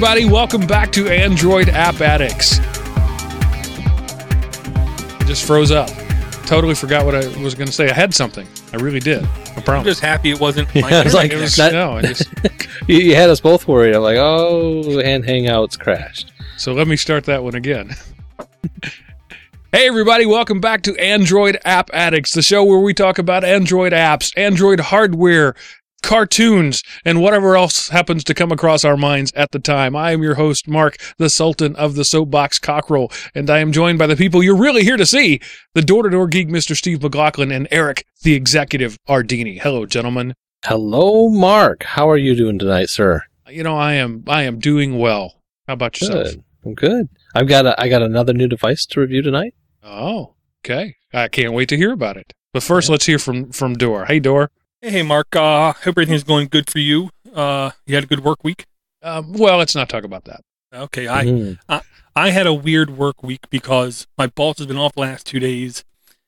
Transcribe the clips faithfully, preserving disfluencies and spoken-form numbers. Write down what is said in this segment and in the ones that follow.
everybody. Welcome back to Android App Addicts. I just froze up. Totally forgot what I was going to say. I had something. I really did. I promise. I'm just happy it wasn't my Yeah, it's like, It was, that- no, I just, you, you had us both worried. I'm like, oh, and Hangouts crashed. so let me start that one again. Hey, everybody. Welcome back to Android App Addicts, the show where we talk about Android apps, Android hardware, cartoons, and whatever else happens to come across our minds at the time. I am your host, Mark, the Sultan of the Soapbox Cockerel, and I am joined by the people you're really here to see, the door-to-door geek, Mister Steve McLaughlin, and Eric, the executive Ardini. Hello, gentlemen. Hello, Mark. How are you doing tonight, sir? You know, I am I am doing well. How about yourself? Good. I'm good. I've got a, I got another new device to review tonight. Oh, okay. I can't wait to hear about it. But first, let's hear from, from Dor. Hey, Dor. Hey, Mark. Uh, hope everything's going good for you. Uh, you had a good work week? Um, well, let's not talk about that. Okay. I, Mhm. I I had a weird work week because my boss has been off the last two days.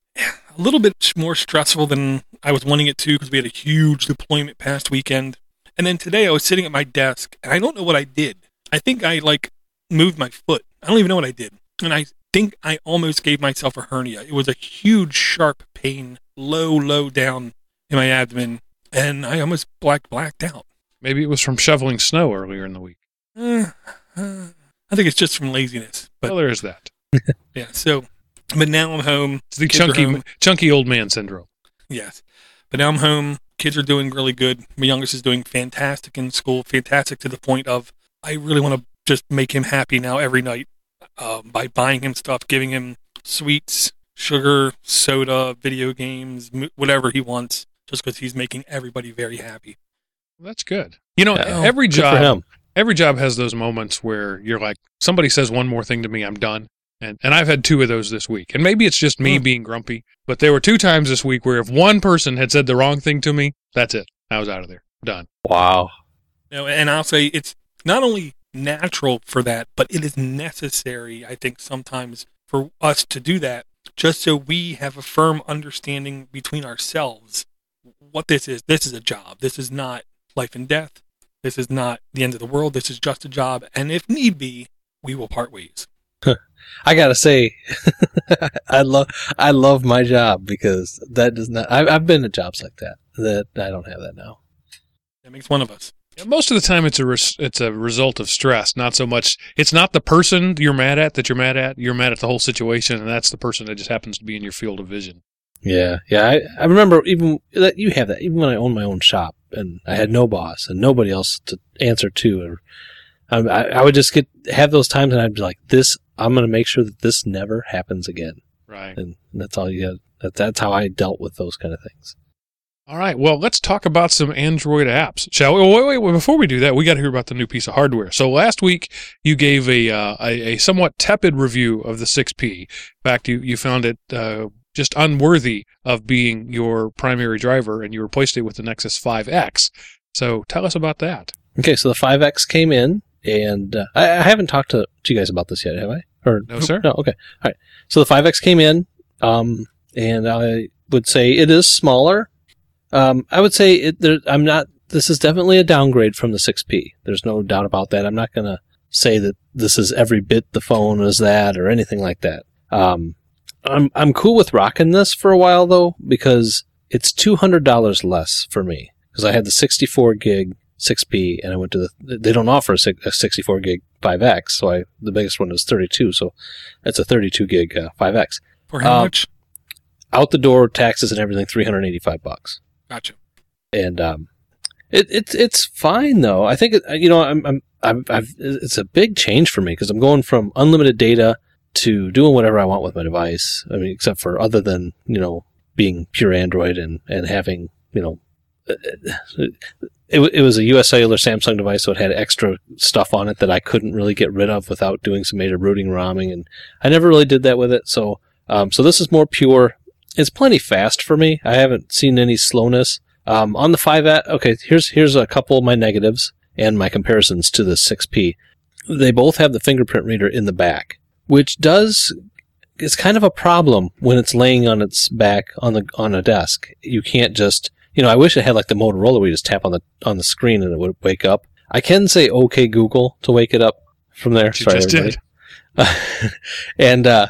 A little bit more stressful than I was wanting it to because we had a huge deployment past weekend. And then today I was sitting at my desk and I don't know what I did. I think I like moved my foot. I don't even know what I did. And I think I almost gave myself a hernia. It was a huge, sharp pain, low, low down in my abdomen, and I almost black blacked out. Maybe it was from shoveling snow earlier in the week. Uh, uh, I think it's just from laziness. But Well, there is that. yeah, so, but now I'm home. It's the Kids are chunky home. chunky old man syndrome. Yes. But now I'm home. Kids are doing really good. My youngest is doing fantastic in school, fantastic to the point of I really want to just make him happy now every night uh, by buying him stuff, giving him sweets, sugar, soda, video games, m- whatever he wants, just because he's making everybody very happy. That's good. You know, Yeah. every Good for job him. every job has those moments where you're like, somebody says one more thing to me, I'm done. And and I've had two of those this week. And maybe it's just me Hmm. being grumpy, but there were two times this week where if one person had said the wrong thing to me, that's it. I was out of there. Done. Wow. You know, and I'll say it's not only natural for that, but it is necessary, I think, sometimes for us to do that, just so we have a firm understanding between ourselves what this is. This is a job. This is not life and death. This is not the end of the world. This is just a job. And if need be, we will part ways. I gotta say, I love I love my job because that does not. I, I've been at jobs like that. That I don't have that now. That makes one of us. Most of the time, it's a res- it's a result of stress, not so much. It's not the person you're mad at that you're mad at. You're mad at the whole situation, and that's the person that just happens to be in your field of vision. Yeah, yeah. I, I remember even that you have that. Even when I owned my own shop and I had no boss and nobody else to answer to, or I, I I would just get have those times and I'd be like, "This, I'm going to make sure that this never happens again." Right. And that's all you got. That, that's how I dealt with those kind of things. All right. Well, let's talk about some Android apps, shall we? Oh, wait, wait, wait. Before we do that, we got to hear about the new piece of hardware. So last week, you gave a uh, a, a somewhat tepid review of the six P. In fact, you, you found it uh, just unworthy of being your primary driver, and you replaced it with the Nexus five X. So tell us about that. Okay, so the five X came in, and uh, I, I haven't talked to, to you guys about this yet, have I? Or No, sir. No. Okay. All right. So the five X came in, um, and I would say it is smaller. Um, I would say it, there, I'm not. This is definitely a downgrade from the six P. There's no doubt about that. I'm not going to say that this is every bit the phone is that or anything like that. Um, I'm I'm cool with rocking this for a while though because it's two hundred dollars less for me because I had the sixty-four gig six P and I went to the. They don't offer a, a sixty-four gig five X, so I the biggest one is thirty-two, so that's a thirty-two gig uh, five X. For how Um, much? Out the door, taxes and everything, three hundred eighty-five bucks. Gotcha. And um, it, it's it's fine though. I think it, you know I'm I'm I've, I've it's a big change for me because I'm going from unlimited data to doing whatever I want with my device. I mean, except for other than you know being pure Android and and having you know. It, it was a U S Cellular Samsung device, so it had extra stuff on it that I couldn't really get rid of without doing some major rooting ROMing, and I never really did that with it. So, um, so this is more pure. It's plenty fast for me. I haven't seen any slowness. Um, on the five X, okay, here's here's a couple of my negatives and my comparisons to the six P. They both have the fingerprint reader in the back, which does is kind of a problem when it's laying on its back on the on a desk. You can't just, you know, I wish it had like the Motorola where you just tap on the on the screen and it would wake up. I can say "Okay Google" to wake it up from there. You Sorry, just everybody. did. and uh,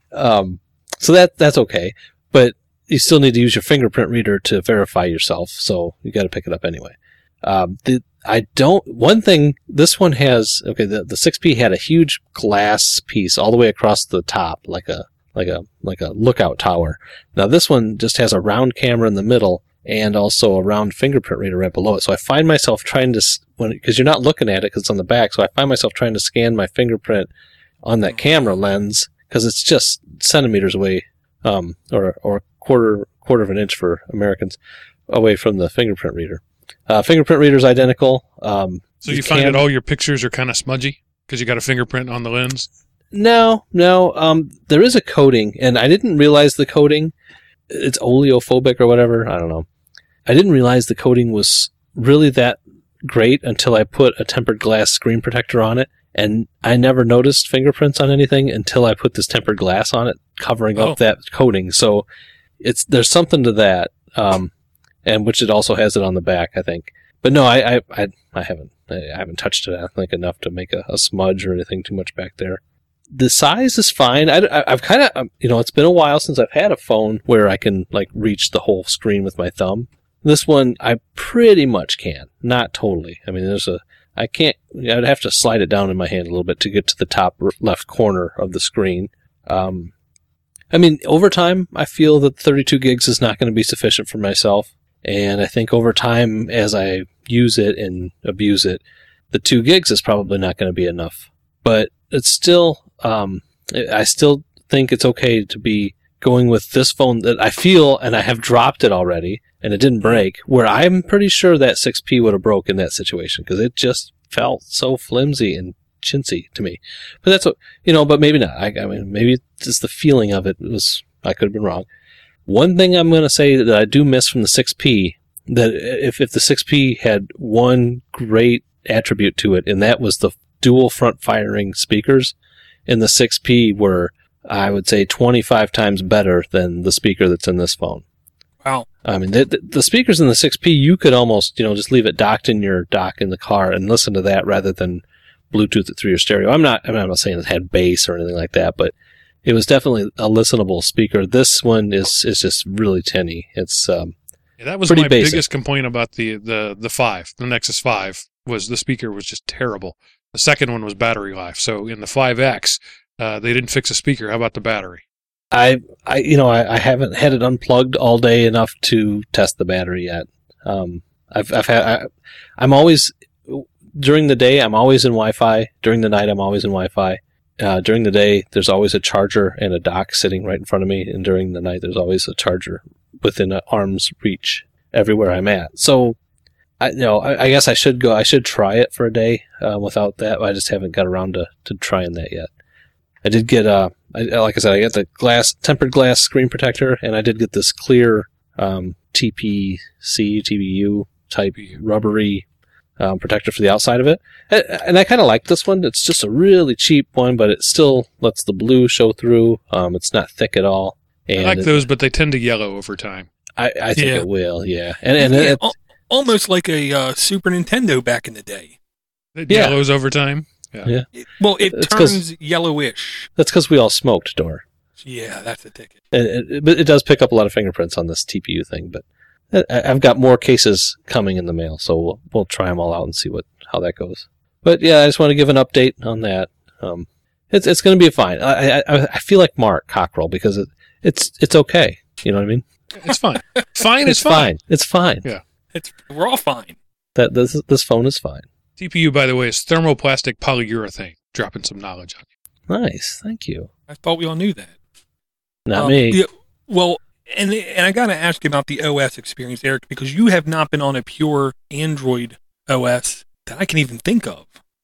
um, so that that's okay, but you still need to use your fingerprint reader to verify yourself. So you got to pick it up anyway. Um, the I don't. One thing, this one has okay. The the six P had a huge glass piece all the way across the top, like a like a like a lookout tower. Now this one just has a round camera in the middle and also a round fingerprint reader right below it. So I find myself trying to when because you're not looking at it because it's on the back. So I find myself trying to scan my fingerprint on that camera lens because it's just centimeters away, um, or or quarter quarter of an inch for Americans away from the fingerprint reader. Uh, fingerprint reader's identical. Um, So you find that all your pictures are kind of smudgy because you got a fingerprint on the lens? No, no. Um, there is a coating, and I didn't realize the coating. It's oleophobic or whatever. I don't know. I didn't realize the coating was really that great until I put a tempered glass screen protector on it, and I never noticed fingerprints on anything until I put this tempered glass on it, covering Oh. up that coating. So it's there's something to that. Um, and which it also has it on the back, I think. But no, I I, I, I haven't I haven't touched it, I think, enough to make a, a smudge or anything too much back there. The size is fine. I, I, I've kind of, you know, it's been a while since I've had a phone where I can, like, reach the whole screen with my thumb. This one, I pretty much can. Not totally. I mean, there's a, I can't, I'd have to slide it down in my hand a little bit to get to the top left corner of the screen. Um, I mean, over time, I feel that thirty-two gigs is not going to be sufficient for myself. And I think over time, as I use it and abuse it, the two gigs is probably not going to be enough. But it's still, um, I still think it's okay to be going with this phone that I feel, and I have dropped it already, and it didn't break, where I'm pretty sure that six P would have broke in that situation, because it just felt so flimsy and chintzy to me. But that's what, you know, but maybe not. I, I mean, maybe just the feeling of it was, I could have been wrong. One thing I'm going to say that I do miss from the six P, that if, if the six P had one great attribute to it, and that was the dual front firing speakers, and the six P were, I would say, twenty-five times better than the speaker that's in this phone. Wow. I mean, the, the, the speakers in the six P, you could almost, you know, just leave it docked in your dock in the car and listen to that rather than Bluetooth it through your stereo. I'm not, I'm not saying it had bass or anything like that, but it was definitely a listenable speaker. This one is, is just really tinny. It's, um, Yeah, that was pretty my basic. biggest complaint about the, the, the five, the Nexus five, was the speaker was just terrible. The second one was battery life. So in the five X, uh, they didn't fix a speaker. How about the battery? I, I, you know, I, I haven't had it unplugged all day enough to test the battery yet. Um, I've, I've had, I, I'm always, during the day, I'm always in Wi-Fi. During the night, I'm always in Wi-Fi. Uh, during the day, there's always a charger and a dock sitting right in front of me. And during the night, there's always a charger within an arm's reach everywhere I'm at. So, I, you know, I, I guess I should go, I should try it for a day, uh, without that. I just haven't got around to, to trying that yet. I did get, uh, I, like I said, I got the glass, tempered glass screen protector, and I did get this clear, um, T P C, T B U type rubbery, um, protector for the outside of it. And, and I kind of like this one. It's just a really cheap one, but it still lets the blue show through. Um, it's not thick at all. And I like it- those, but they tend to yellow over time. I, I think Yeah. it will, yeah. And, and Yeah, it, al- almost like a uh, Super Nintendo back in the day. It Yeah. yellows over time. Yeah. It- well, it It's 'cause- turns yellowish. that's because we all smoked, Dor. Yeah, that's a ticket. It, it, but it does pick up a lot of fingerprints on this T P U thing, but I, I've got more cases coming in the mail, so we'll, we'll try them all out and see what how that goes. But yeah, I just want to give an update on that. Um, it's it's going to be fine. I, I I feel like Mark Cockrell because it, it's it's okay. You know what I mean? It's fine. Fine It's is fine. It's fine. Yeah. It's we're all fine. That this this phone is fine. T P U, by the way, is thermoplastic polyurethane. Dropping some knowledge on you. Nice, thank you. I thought we all knew that. Not Um, me. yeah, well, and and I got to ask you about the O S experience, Eric, because you have not been on a pure Android O S that I can even think of.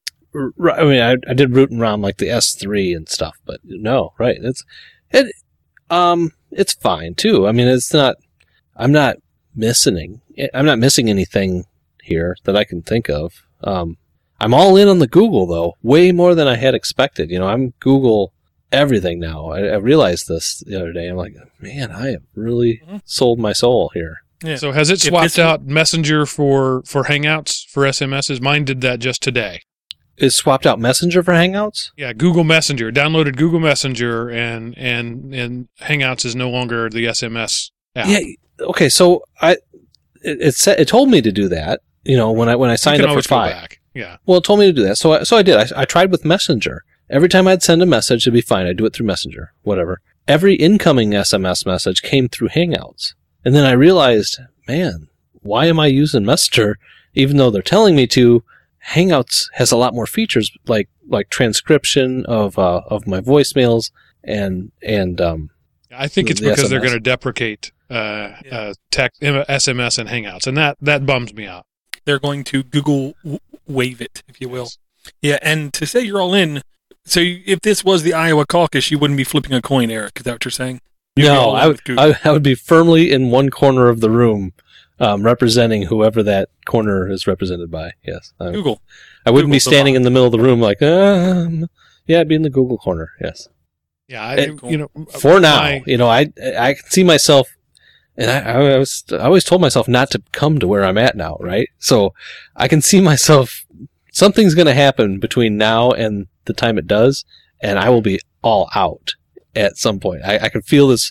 R- I mean, I, I did root and ROM like the S three and stuff, but no, right? It's it, um, it's fine too. I mean, it's not. I'm not missing. I'm not missing anything here that I can think of. Um, I'm all in on the Google though, way more than I had expected. You know, I'm Google everything now. I, I realized this the other day. I'm like, man, I have really Mhm. sold my soul here. Yeah. So has it If swapped this- out Messenger for, for Hangouts for S M Ses? Mine did that just today. It swapped out Messenger for Hangouts? Yeah, Google Messenger. Downloaded Google Messenger, and and and Hangouts is no longer the S M S app. Yeah. Okay. So I, it, it said it told me to do that. You know, when I when I you signed can up for always go five. back. Yeah. Well, it told me to do that. So I, so I did. I, I tried with Messenger. Every time I'd send a message, it'd be fine. I'd do it through Messenger, whatever. Every incoming S M S message came through Hangouts. And then I realized, man, why am I using Messenger? Even though they're telling me to, Hangouts has a lot more features like, like transcription of, uh, of my voicemails and, and, um, I think it's The because they're S M S. going to deprecate uh, Yeah. uh, tech, S M S and Hangouts, and that, that bums me out. They're going to Google w- wave it, if you will. Yeah, and to say you're all in, so you- if this was the Iowa caucus, you wouldn't be flipping a coin, Eric. Is that what you're saying? You'd be no, all in I with would, Google. I, I would be firmly in one corner of the room, um, representing whoever that corner is represented by. Yes. I, Google. I wouldn't be Google's the standing boss. in the middle of the room like, um, yeah, I'd be in the Google corner. Yes. Yeah, I, It- you know, For now, my- you know, I I can see myself, and I, I was I always told myself not to come to where I'm at now, right? So I can see myself. Something's going to happen between now and the time it does, and I will be all out at some point. I, I can feel this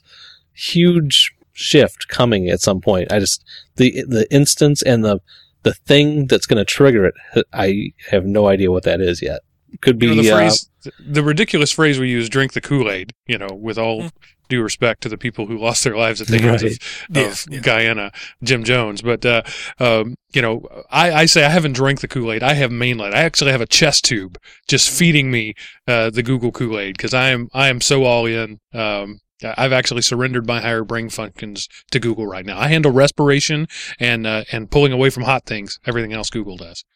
huge shift coming at some point. I just the the instance and the the thing that's going to trigger it. I have no idea what that is yet. Could be you know, the uh, phrase, the ridiculous phrase we use, "Drink the Kool-Aid." You know, with all Mm. due respect to the people who lost their lives at the hands Right. of, Yeah, of yeah. Guyana, Jim Jones. But uh, um, you know, I, I say I haven't drank the Kool-Aid. I have mainline. I actually have a chest tube just feeding me uh, the Google Kool-Aid because I am I am so all in. Um, I've actually surrendered my higher brain functions to Google right now. I handle respiration and uh, and pulling away from hot things. Everything else Google does.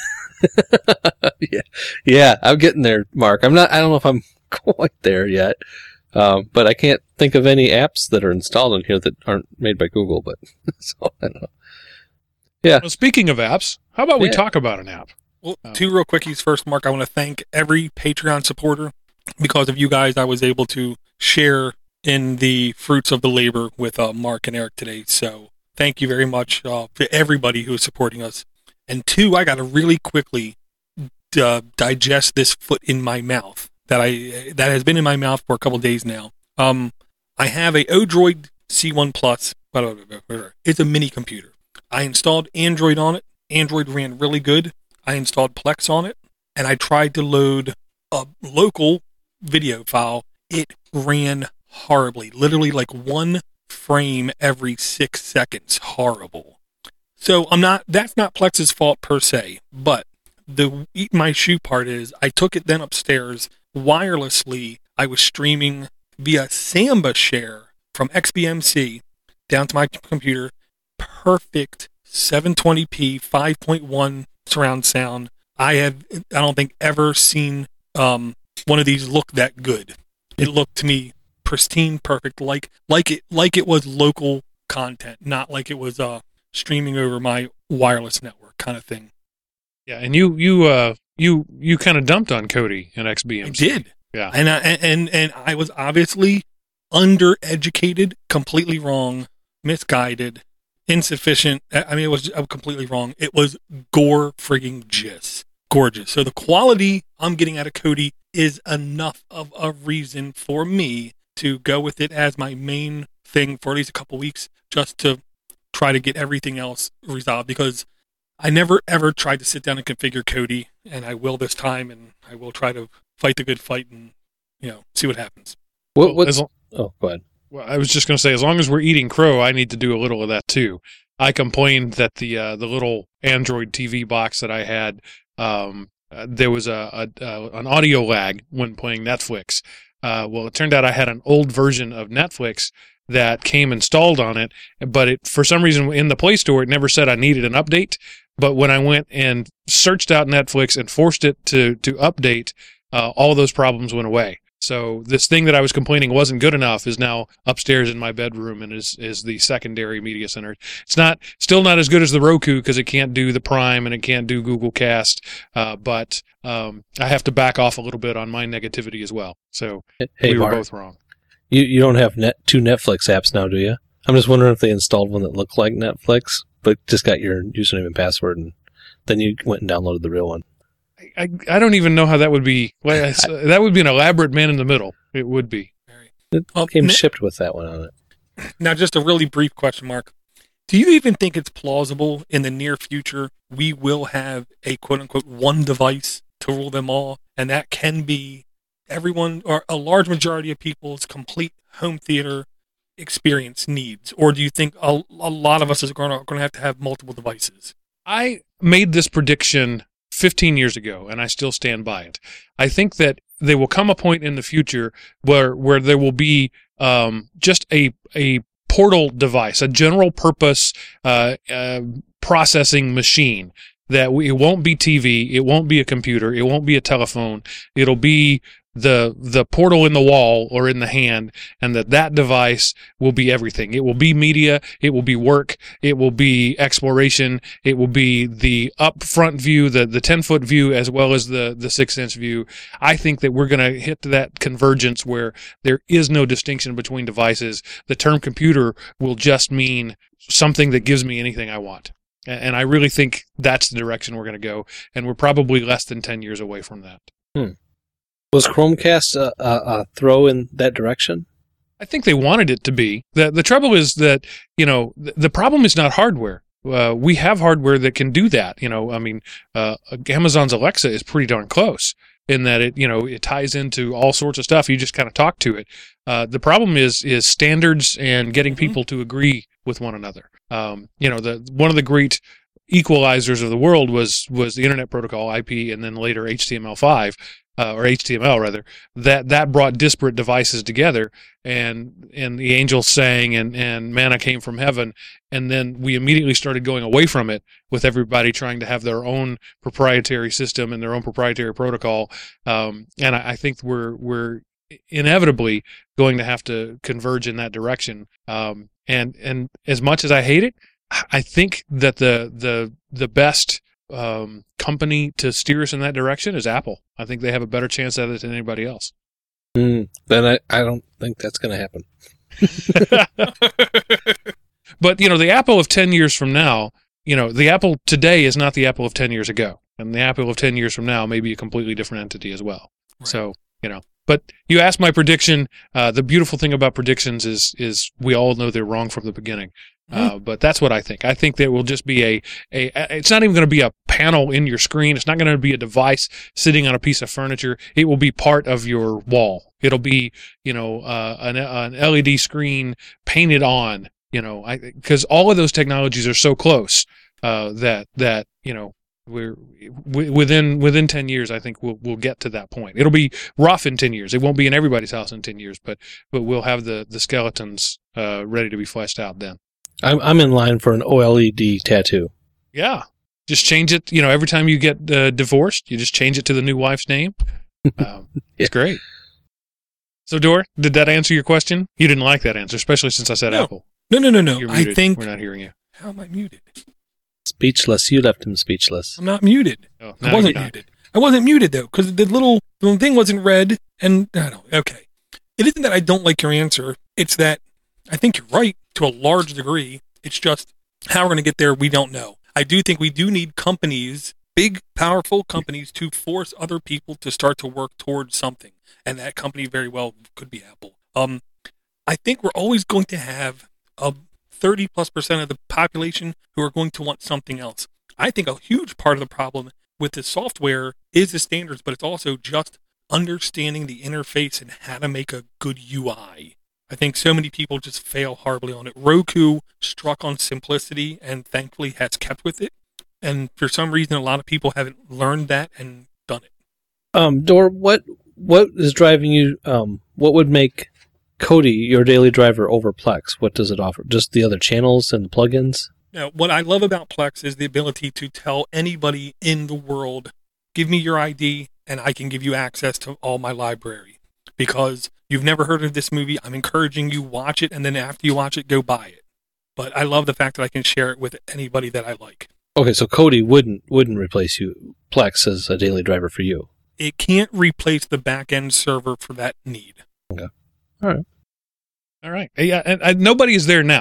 yeah, yeah, I'm getting there, Mark. I'm not. I don't know if I'm quite there yet, um, but I can't think of any apps that are installed in here that aren't made by Google. But so I don't know. Well, speaking of apps, how about we Yeah. talk about an app? Well, Oh. two real quickies first, Mark. I want to thank every Patreon supporter. Because of you guys, I was able to share in the fruits of the labor with uh, Mark and Eric today. So thank you very much uh, to everybody who is supporting us. And two, I got to really quickly uh, digest this foot in my mouth that I that has been in my mouth for a couple days now. Um, I have a Odroid C one Plus. It's a mini computer. I installed Android on it. Android ran really good. I installed Plex on it, and I tried to load a local video file. It ran horribly, literally like one frame every six seconds. Horrible. So I'm not. That's not Plex's fault per se, but the eat my shoe part is I took it then upstairs wirelessly. I was streaming via Samba Share from X B M C down to my computer. Perfect seven twenty p, five point one surround sound. I have, I don't think, ever seen um, one of these look that good. It looked to me pristine, perfect, like like it like it was local content, not like it was uh, streaming over my wireless network kind of thing. Yeah, and you you uh you you kind of dumped on Cody and X B M I C. did, Yeah. and I, and and I was obviously undereducated, completely wrong, misguided, insufficient. I I mean, it was completely wrong. It was gore frigging gis. Gorgeous. So the quality I'm getting out of Kodi is enough of a reason for me to go with it as my main thing for at least a couple weeks, just to try to get everything else resolved, because I never ever tried to sit down and configure Kodi, and I will this time, and I will try to fight the good fight and, you know, see what happens. What, Well, what's, as lo- oh, go ahead. well, I was just going to say, as long as we're eating crow, I need to do a little of that too. I complained that the uh, the little Android T V box that I had, um, uh, there was a, a, a an audio lag when playing Netflix. Uh, well, it turned out I had an old version of Netflix that came installed on it, but it for some reason in the Play Store it never said I needed an update. But when I went and searched out Netflix and forced it to to update, uh, all those problems went away. So this thing that I was complaining wasn't good enough is now upstairs in my bedroom and is is the secondary media center. It's not still not as good as the Roku because it can't do the Prime and it can't do Google Cast, uh, but um, I have to back off a little bit on my negativity as well. So Hey, we were Mark, both wrong. you, you don't have net, two Netflix apps now, do you? I'm just wondering if they installed one that looked like Netflix, but just got your username and password, and then you went and downloaded the real one. I, I don't even know how that would be. Well, I, that would be an elaborate man in the middle. It would be. It Well, came Nick- shipped with that one on it. Now, just a really brief question, Mark. Do you even think it's plausible in the near future we will have a quote-unquote one device to rule them all, and that can be everyone or a large majority of people's complete home theater experience needs? Or do you think a, a lot of us are going to have to have multiple devices? I made this prediction fifteen years ago, and I still stand by it. I think that there will come a point in the future where where there will be um, just a a portal device, a general purpose uh, uh, processing machine. That we, it won't be T V, it won't be a computer, it won't be a telephone. It'll be the the portal in the wall or in the hand, and that that device will be everything. It will be media, it will be work, it will be exploration, it will be the up front view, the the ten foot view, as well as the the six inch view. I think that we're going to hit that convergence where there is no distinction between devices. The term computer will just mean something that gives me anything I want. And I really think that's the direction we're going to go, and we're probably less than ten years away from that. Hmm. Was Chromecast a, a, a throw in that direction? I think they wanted it to be. The The trouble is that, you know, the, the problem is not hardware. Uh, we have hardware that can do that. You know, I mean, uh, Amazon's Alexa is pretty darn close in that it, you know, it ties into all sorts of stuff. You just kind of talk to it. Uh, the problem is is standards and getting Mm-hmm. people to agree with one another. Um, you know, the one of the great equalizers of the world was was the Internet Protocol, I P, and then later H T M L five, uh, or H T M L rather. That that brought disparate devices together, and and the angels sang, and and manna came from heaven, and then we immediately started going away from it, with everybody trying to have their own proprietary system and their own proprietary protocol. Um, and I, I think we're we're inevitably going to have to converge in that direction. Um, and and as much as I hate it, I think that the the the best um, company to steer us in that direction is Apple. I think they have a better chance at it than anybody else. Mm, then I, I don't think that's going to happen. But, you know, the Apple of ten years from now, you know, the Apple today is not the Apple of ten years ago. And the Apple of ten years from now may be a completely different entity as well. Right. So, you know, but you asked my prediction. Uh, the beautiful thing about predictions is is we all know they're wrong from the beginning. Uh, but that's what I think. I think there will just be a, a, it's not even going to be a panel in your screen. It's not going to be a device sitting on a piece of furniture. It will be part of your wall. It'll be, you know, uh, an, an L E D screen painted on, you know, I, because all of those technologies are so close, uh, that, that, you know, we're w- within, within ten years, I think we'll, we'll get to that point. It'll be rough in ten years. It won't be in everybody's house in ten years, but, but we'll have the, the skeletons, uh, ready to be fleshed out then. I'm I'm in line for an O L E D tattoo. Yeah. Just change it. You know, every time you get uh, divorced, you just change it to the new wife's name. Um, it's great. So, Dor, did that answer your question? You didn't like that answer, especially since I said No. Apple. No, no, no, no. You're I muted. think. We're not hearing you. How am I muted? Speechless. You left him speechless. I'm not muted. Oh, I now wasn't you're not. muted. I wasn't muted though, because the little the thing wasn't red, and I don't. Okay, it isn't that I don't like your answer. It's that I think you're right to a large degree. It's just how we're going to get there. We don't know. I do think we do need companies, big, powerful companies, to force other people to start to work towards something, and that company very well could be Apple. Um, I think we're always going to have a thirty plus percent of the population who are going to want something else. I think a huge part of the problem with the software is the standards, but it's also just understanding the interface and how to make a good U I. I think so many people just fail horribly on it. Roku struck on simplicity and thankfully has kept with it. And for some reason, a lot of people haven't learned that and done it. Um, Dor, what what is driving you? Um, what would make Kodi your daily driver over Plex? What does it offer? Just the other channels and the plugins? Now, what I love about Plex is the ability to tell anybody in the world, give me your I D and I can give you access to all my library. Because you've never heard of this movie, I'm encouraging you watch it, and then after you watch it, go buy it. But I love the fact that I can share it with anybody that I like. Okay, so Kodi wouldn't wouldn't replace you. Plex as a daily driver for you. It can't replace the back-end server for that need. Okay. All right. All right. Yeah, and, and nobody is there now.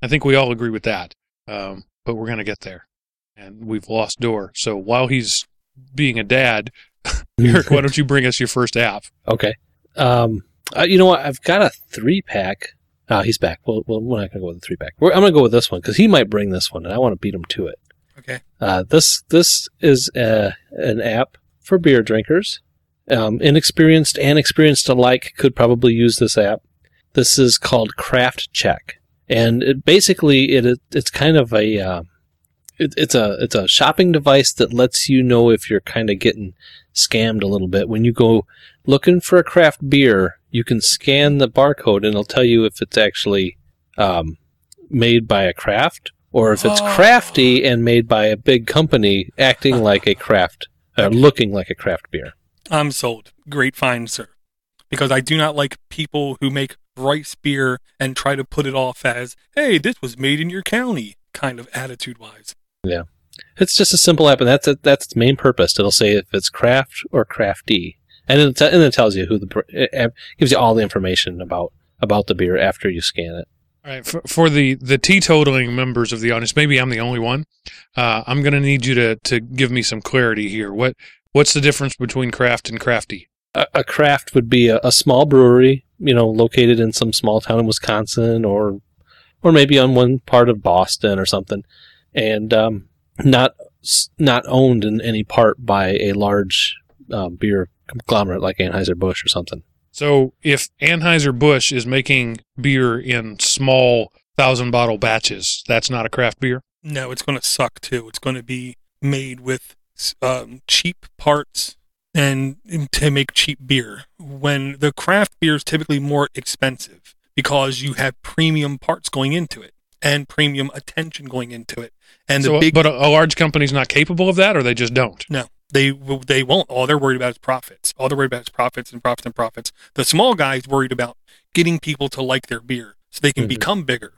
I think we all agree with that. Um, but we're going to get there. And we've lost Door. So while he's being a dad, Eric, why don't you bring us your first app? Okay. Um, uh, you know what? I've got a three pack. Oh, he's back. Well, well we're not going to go with the three pack. We're, I'm going to go with this one because he might bring this one, and I want to beat him to it. Okay. Uh, this this is uh, an app for beer drinkers. Um, inexperienced and experienced alike could probably use this app. This is called Craft Check, and it basically it, it it's kind of a uh, it, it's a it's a shopping device that lets you know if you're kind of getting scammed a little bit. When you go looking for a craft beer, you can scan the barcode and it'll tell you if it's actually um, made by a craft or if it's Oh. crafty and made by a big company acting like a craft, uh, looking like a craft beer. I'm sold. Great find, sir. Because I do not like people who make rice beer and try to put it off as, hey, this was made in your county, kind of attitude-wise. Yeah. It's just a simple app, and that's it, that's its main purpose. It'll say if it's craft or crafty. And it, and it tells you who the, it gives you all the information about, about the beer after you scan it. All right, for, for the, the teetotaling members of the audience, maybe I'm the only one. Uh, I'm going to need you to, to give me some clarity here. What What's the difference between craft and crafty? A, a craft would be a, a small brewery, you know, located in some small town in Wisconsin or or maybe on one part of Boston or something, and um, not not owned in any part by a large um, beer conglomerate like Anheuser-Busch or something. So if Anheuser-Busch is making beer in small thousand-bottle batches, that's not a craft beer? No, it's going to suck, too. It's going to be made with um, cheap parts and to make cheap beer. When the craft beer is typically more expensive because you have premium parts going into it and premium attention going into it. And the So, big but a, a large company's not capable of that, or they just don't? No, they they won't. All they're worried about is profits. All they're worried about is profits and profits and profits. The small guy's worried about getting people to like their beer so they can Mhm. become bigger.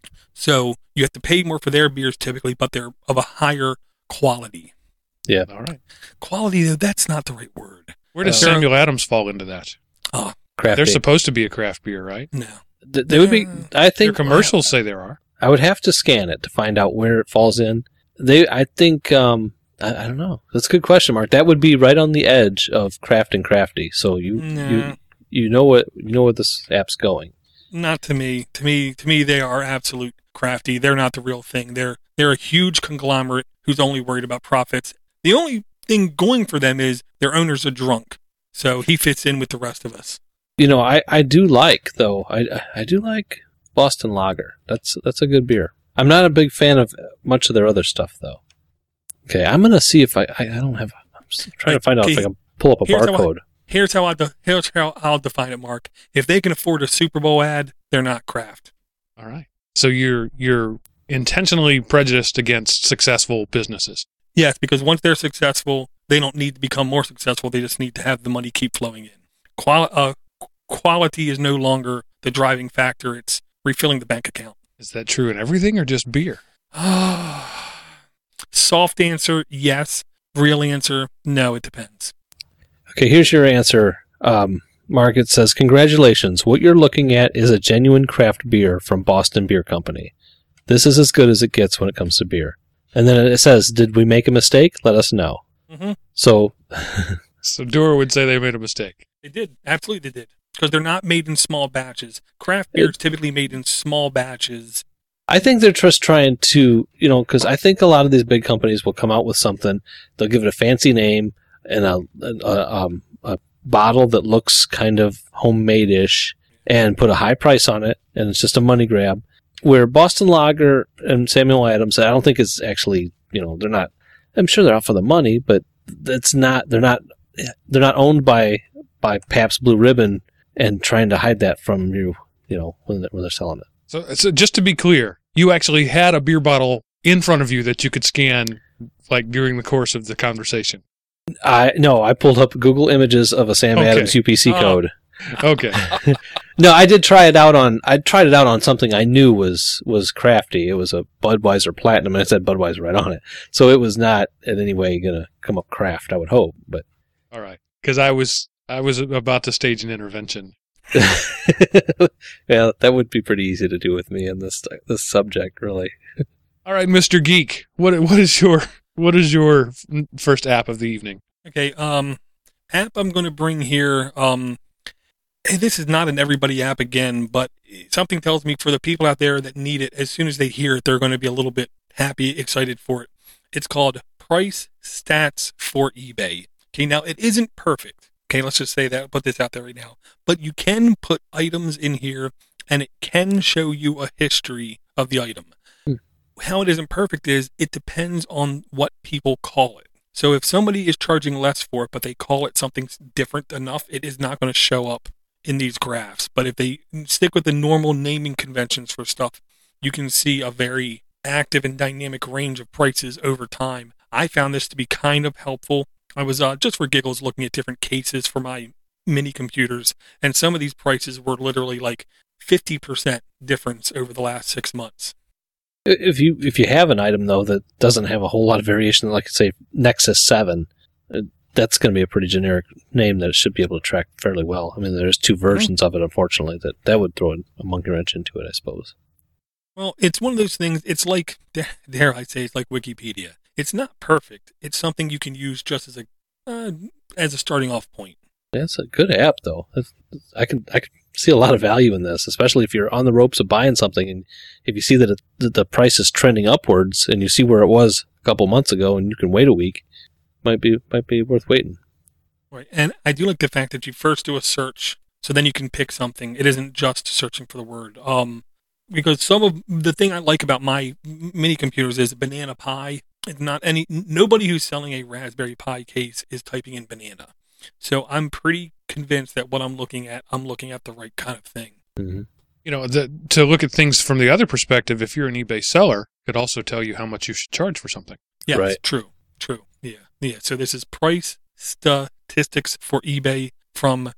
So you have to pay more for their beers typically, but they're of a higher quality. Yeah. All right. Quality, though, that's not the right word. Where does Uh, Samuel Adams fall into that? Craft They're beer. supposed to be a craft beer, right? No. Th- They would be. I Their think commercials say there are. I would have to scan it to find out where it falls in. They, I think, um, I, I don't know. That's a good question, Mark. That would be right on the edge of craft and crafty. So you, No. you, you know what, you know where this app's going. Not to me. To me, to me, they are absolute crafty. They're not the real thing. They're they're a huge conglomerate who's only worried about profits. The only thing going for them is their owners are drunk, so he fits in with the rest of us. You know, I, I do like though. I, I do like Boston Lager. That's that's a good beer. I'm not a big fan of much of their other stuff though. Okay, I'm gonna see if I I, I don't have. I'm just trying to find out if I can pull up a Here's how I- barcode. Here's how I de- here's how I'll define it, Mark. If they can afford a Super Bowl ad, they're not craft. All right. So you're you're intentionally prejudiced against successful businesses. Yes, because once they're successful, they don't need to become more successful. They just need to have the money keep flowing in. Quali- uh, quality is no longer the driving factor. It's refilling the bank account. Is that true in everything or just beer? Soft answer, yes. Real answer, no, it depends. Okay, here's your answer. Um, Mark, it says, congratulations. What you're looking at is a genuine craft beer from Boston Beer Company. This is as good as it gets when it comes to beer. And then it says, did we make a mistake? Let us know. Mm-hmm. So, So Dora would say they made a mistake. They did. Absolutely they did. Because they're not made in small batches. Craft beer is typically made in small batches. I think they're just trying to, you know, because I think a lot of these big companies will come out with something. They'll give it a fancy name and a, a, um, a bottle that looks kind of homemade-ish and put a high price on it, and it's just a money grab. Where Boston Lager and Samuel Adams, I don't think it's actually, you know, they're not, I'm sure they're out for the money, but it's not, they're not, they're not owned by, by Pabst Blue Ribbon and trying to hide that from you, you know, when they're, when they're selling it. So, so just to be clear, you actually had a beer bottle in front of you that you could scan, like during the course of the conversation. I no, I pulled up Google Images of a Sam Okay. Adams U P C Oh. code. Okay. No, I did try it out on. I tried it out on something I knew was was crafty. It was a Budweiser Platinum, and it said Budweiser right on it. So it was not in any way going to come up craft. I would hope, but All right. Because I was I was about to stage an intervention. Yeah, that would be pretty easy to do with me in this this subject, really. All right, Mister Geek, what what is your what is your first app of the evening? Okay, um, app I'm going to bring here. Um, this is not an everybody app again, but something tells me for the people out there that need it, as soon as they hear it, they're going to be a little bit happy, excited for it. It's called Price Stats for eBay. Okay, now it isn't perfect. Okay, let's just say that, put this out there right now. But you can put items in here, and it can show you a history of the item. Hmm. How it isn't perfect is it depends on what people call it. So if somebody is charging less for it, but they call it something different enough, it is not going to show up in these graphs. But if they stick with the normal naming conventions for stuff, you can see a very active and dynamic range of prices over time. I found this to be kind of helpful. I was uh, just for giggles looking at different cases for my mini computers, and some of these prices were literally like fifty percent difference over the last six months. If you if you have an item, though, that doesn't have a whole lot of variation, like, say, Nexus seven, that's going to be a pretty generic name that it should be able to track fairly well. I mean, there's two versions mm-hmm. of it, unfortunately, that, that would throw a monkey wrench into it, I suppose. Well, it's one of those things, it's like, dare I say, it's like Wikipedia. It's not perfect. It's something you can use just as a uh, as a starting off point. Yeah, it's a good app, though. It's, I can I can see a lot of value in this, especially if you're on the ropes of buying something, and if you see that, it, that the price is trending upwards, and you see where it was a couple months ago, and you can wait a week, might be might be worth waiting. Right, and I do like the fact that you first do a search, so then you can pick something. It isn't just searching for the word. Um, because some of the thing I like about my mini computers is Banana Pi. It's not any nobody who's selling a Raspberry Pi case is typing in banana. So I'm pretty convinced that what I'm looking at, I'm looking at the right kind of thing. Mm-hmm. You know, the, to look at things from the other perspective, if you're an eBay seller, it could also tell you how much you should charge for something. Yeah, right. True, true. Yeah, yeah. So this is price statistics for eBay from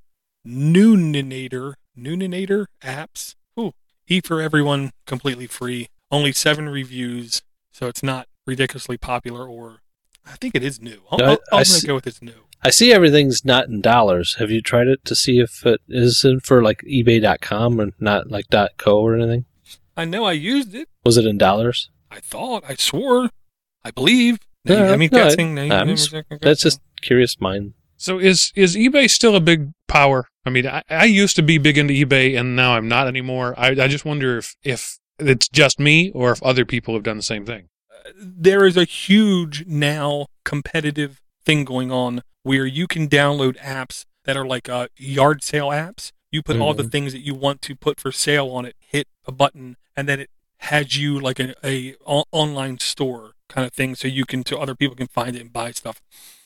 Nooninator, Nooninator apps. Ooh, E for everyone, completely free. Only seven reviews, so it's not ridiculously popular, or I think it is new. I'll, no, I'll, I'm going see, to go with it's new. I see everything's not in dollars. Have you tried it to see if it is in for like eBay dot com or not like .co or anything? I know I used it. Was it in dollars? I thought. I swore. I believe. No, I mean, no, guessing. I, I'm just, that's just curious mind. So is is eBay still a big power? I mean, I, I used to be big into eBay, and now I'm not anymore. I, I just wonder if, if it's just me or if other people have done the same thing. There is a huge now competitive thing going on where you can download apps that are like uh, yard sale apps. You put mm-hmm. all the things that you want to put for sale on it, hit a button, and then it has you like a, a online store kind of thing, so you can, so other people can find it and buy stuff.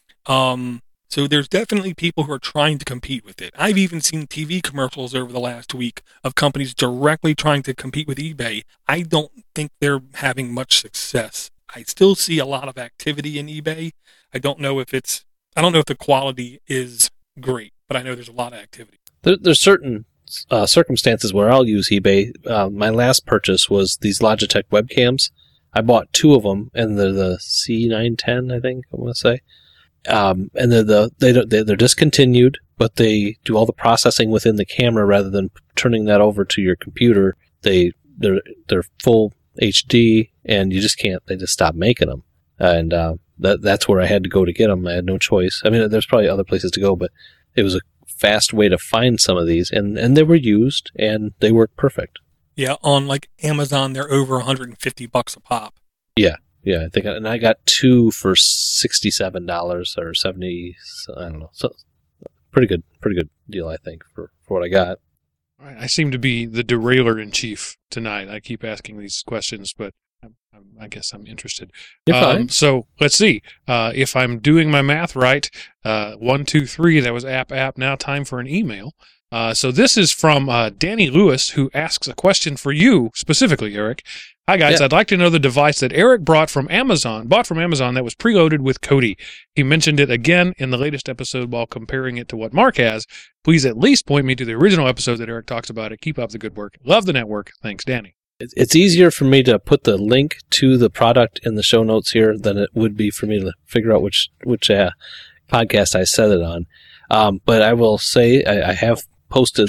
Um, so there's definitely people who are trying to compete with it. I've even seen T V commercials over the last week of companies directly trying to compete with eBay. I don't think they're having much success. I still see a lot of activity in eBay. I don't know if it's, I don't know if the quality is great, but I know there's a lot of activity. There, there's certain uh, circumstances where I'll use eBay. Uh, my last purchase was these Logitech webcams. I bought two of them, and they're the C nine ten, I think I want to say. Um, and they're the they don't, they're discontinued, but they do all the processing within the camera rather than turning that over to your computer. They they're they're full H D, and you just can't. They just stopped making them, and uh, that that's where I had to go to get them. I had no choice. I mean, there's probably other places to go, but it was a fast way to find some of these, and and they were used, and they worked perfect. Yeah, on like Amazon, they're over one hundred fifty bucks a pop. Yeah. Yeah, I think, and I got two for sixty-seven dollars or seventy. I don't know, so pretty good, pretty good deal, I think, for, for what I got. All right, I seem to be the derailer in chief tonight. I keep asking these questions, but I'm, I'm, I guess I'm interested. You're um, fine. So let's see uh, if I'm doing my math right. Uh, one, two, three. That was app, app. Now time for an email. Uh, so this is from uh, Danny Lewis, who asks a question for you specifically, Eric. Hi guys, yeah. I'd like to know the device that Eric brought from Amazon, bought from Amazon that was preloaded with Kodi. He mentioned it again in the latest episode while comparing it to what Mark has. Please at least point me to the original episode that Eric talks about it. Keep up the good work. Love the network. Thanks, Danny. It's easier for me to put the link to the product in the show notes here than it would be for me to figure out which which uh, podcast I said it on. Um, but I will say I, I have posted. Shoot,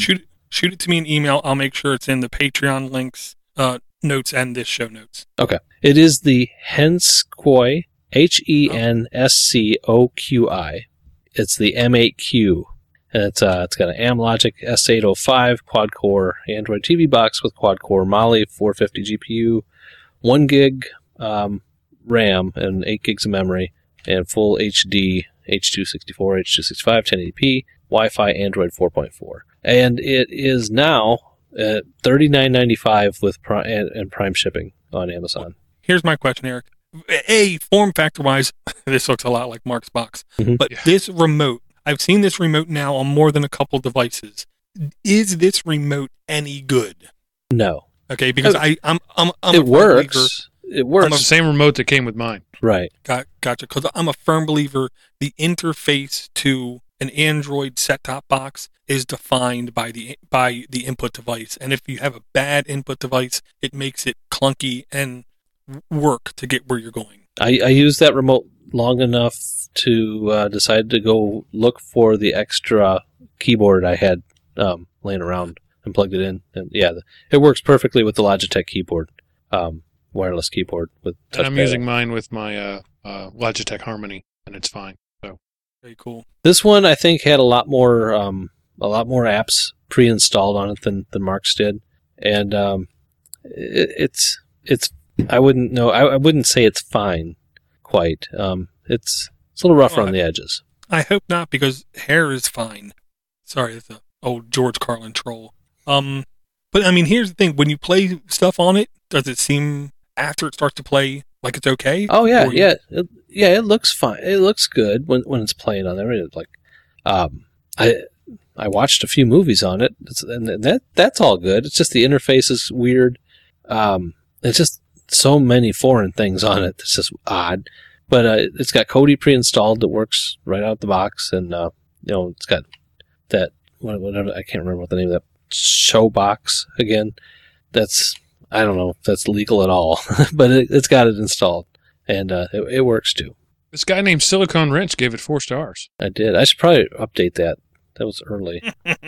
shoot it to me in email. I'll make sure it's in the Patreon links, uh, notes, and this show notes. Okay. It is the Hensqui, H E N S C O Q I. It's the M eight Q. And it's uh, it's got an Amlogic S eight oh five quad-core Android T V box with quad-core Mali four fifty G P U, one gig um, RAM, and eight gigs of memory, and full H D, H two sixty-four, H two sixty-five, ten eighty p, Wi-Fi, Android four point four. And it is now at thirty-nine ninety-five with Prime, and, and Prime shipping on Amazon. Here's my question, Eric. A, form factor-wise, this looks a lot like Mark's box. Mm-hmm. But Yeah. this remote, I've seen this remote now on more than a couple devices. Is this remote any good? No. Okay, because I, I'm, I'm, I'm it a firm works. believer- It works. It's the same remote that came with mine. Right. Got, gotcha. Because I'm a firm believer the interface to an Android set-top box is defined by the by the input device, and if you have a bad input device, it makes it clunky and work to get where you're going. I, I used that remote long enough to uh, decide to go look for the extra keyboard I had um, laying around and plugged it in. And yeah, the, it works perfectly with the Logitech keyboard, um, wireless keyboard with touchpad. And I'm using mine with my uh, uh, Logitech Harmony, and it's fine. So Very cool. This one I think had a lot more um, a lot more apps pre-installed on it than, than Mark's did, and um, it, it's it's I wouldn't know I, I wouldn't say it's fine quite. Um, it's it's a little rougher Oh, on the edges. I hope not, because hair is fine. Sorry, that's a old George Carlin troll. Um, but I mean, here's the thing: when you play stuff on it, does it seem after it starts to play like it's okay? Oh yeah, Or you- yeah, it, yeah. It looks fine. It looks good when when it's playing on there. It's like, um, I I watched a few movies on it, it's, and that that's all good. It's just the interface is weird. Um, it's just so many foreign things on it. It's just odd. But uh, it's got Kodi pre-installed that works right out the box, and uh, you know it's got that whatever I can't remember what the name of that show box again. That's I don't know if that's legal at all, but it, it's got it installed, and uh, it, it works too. this guy named Silicon Wrench gave it four stars. I did. I should probably update that. That was early.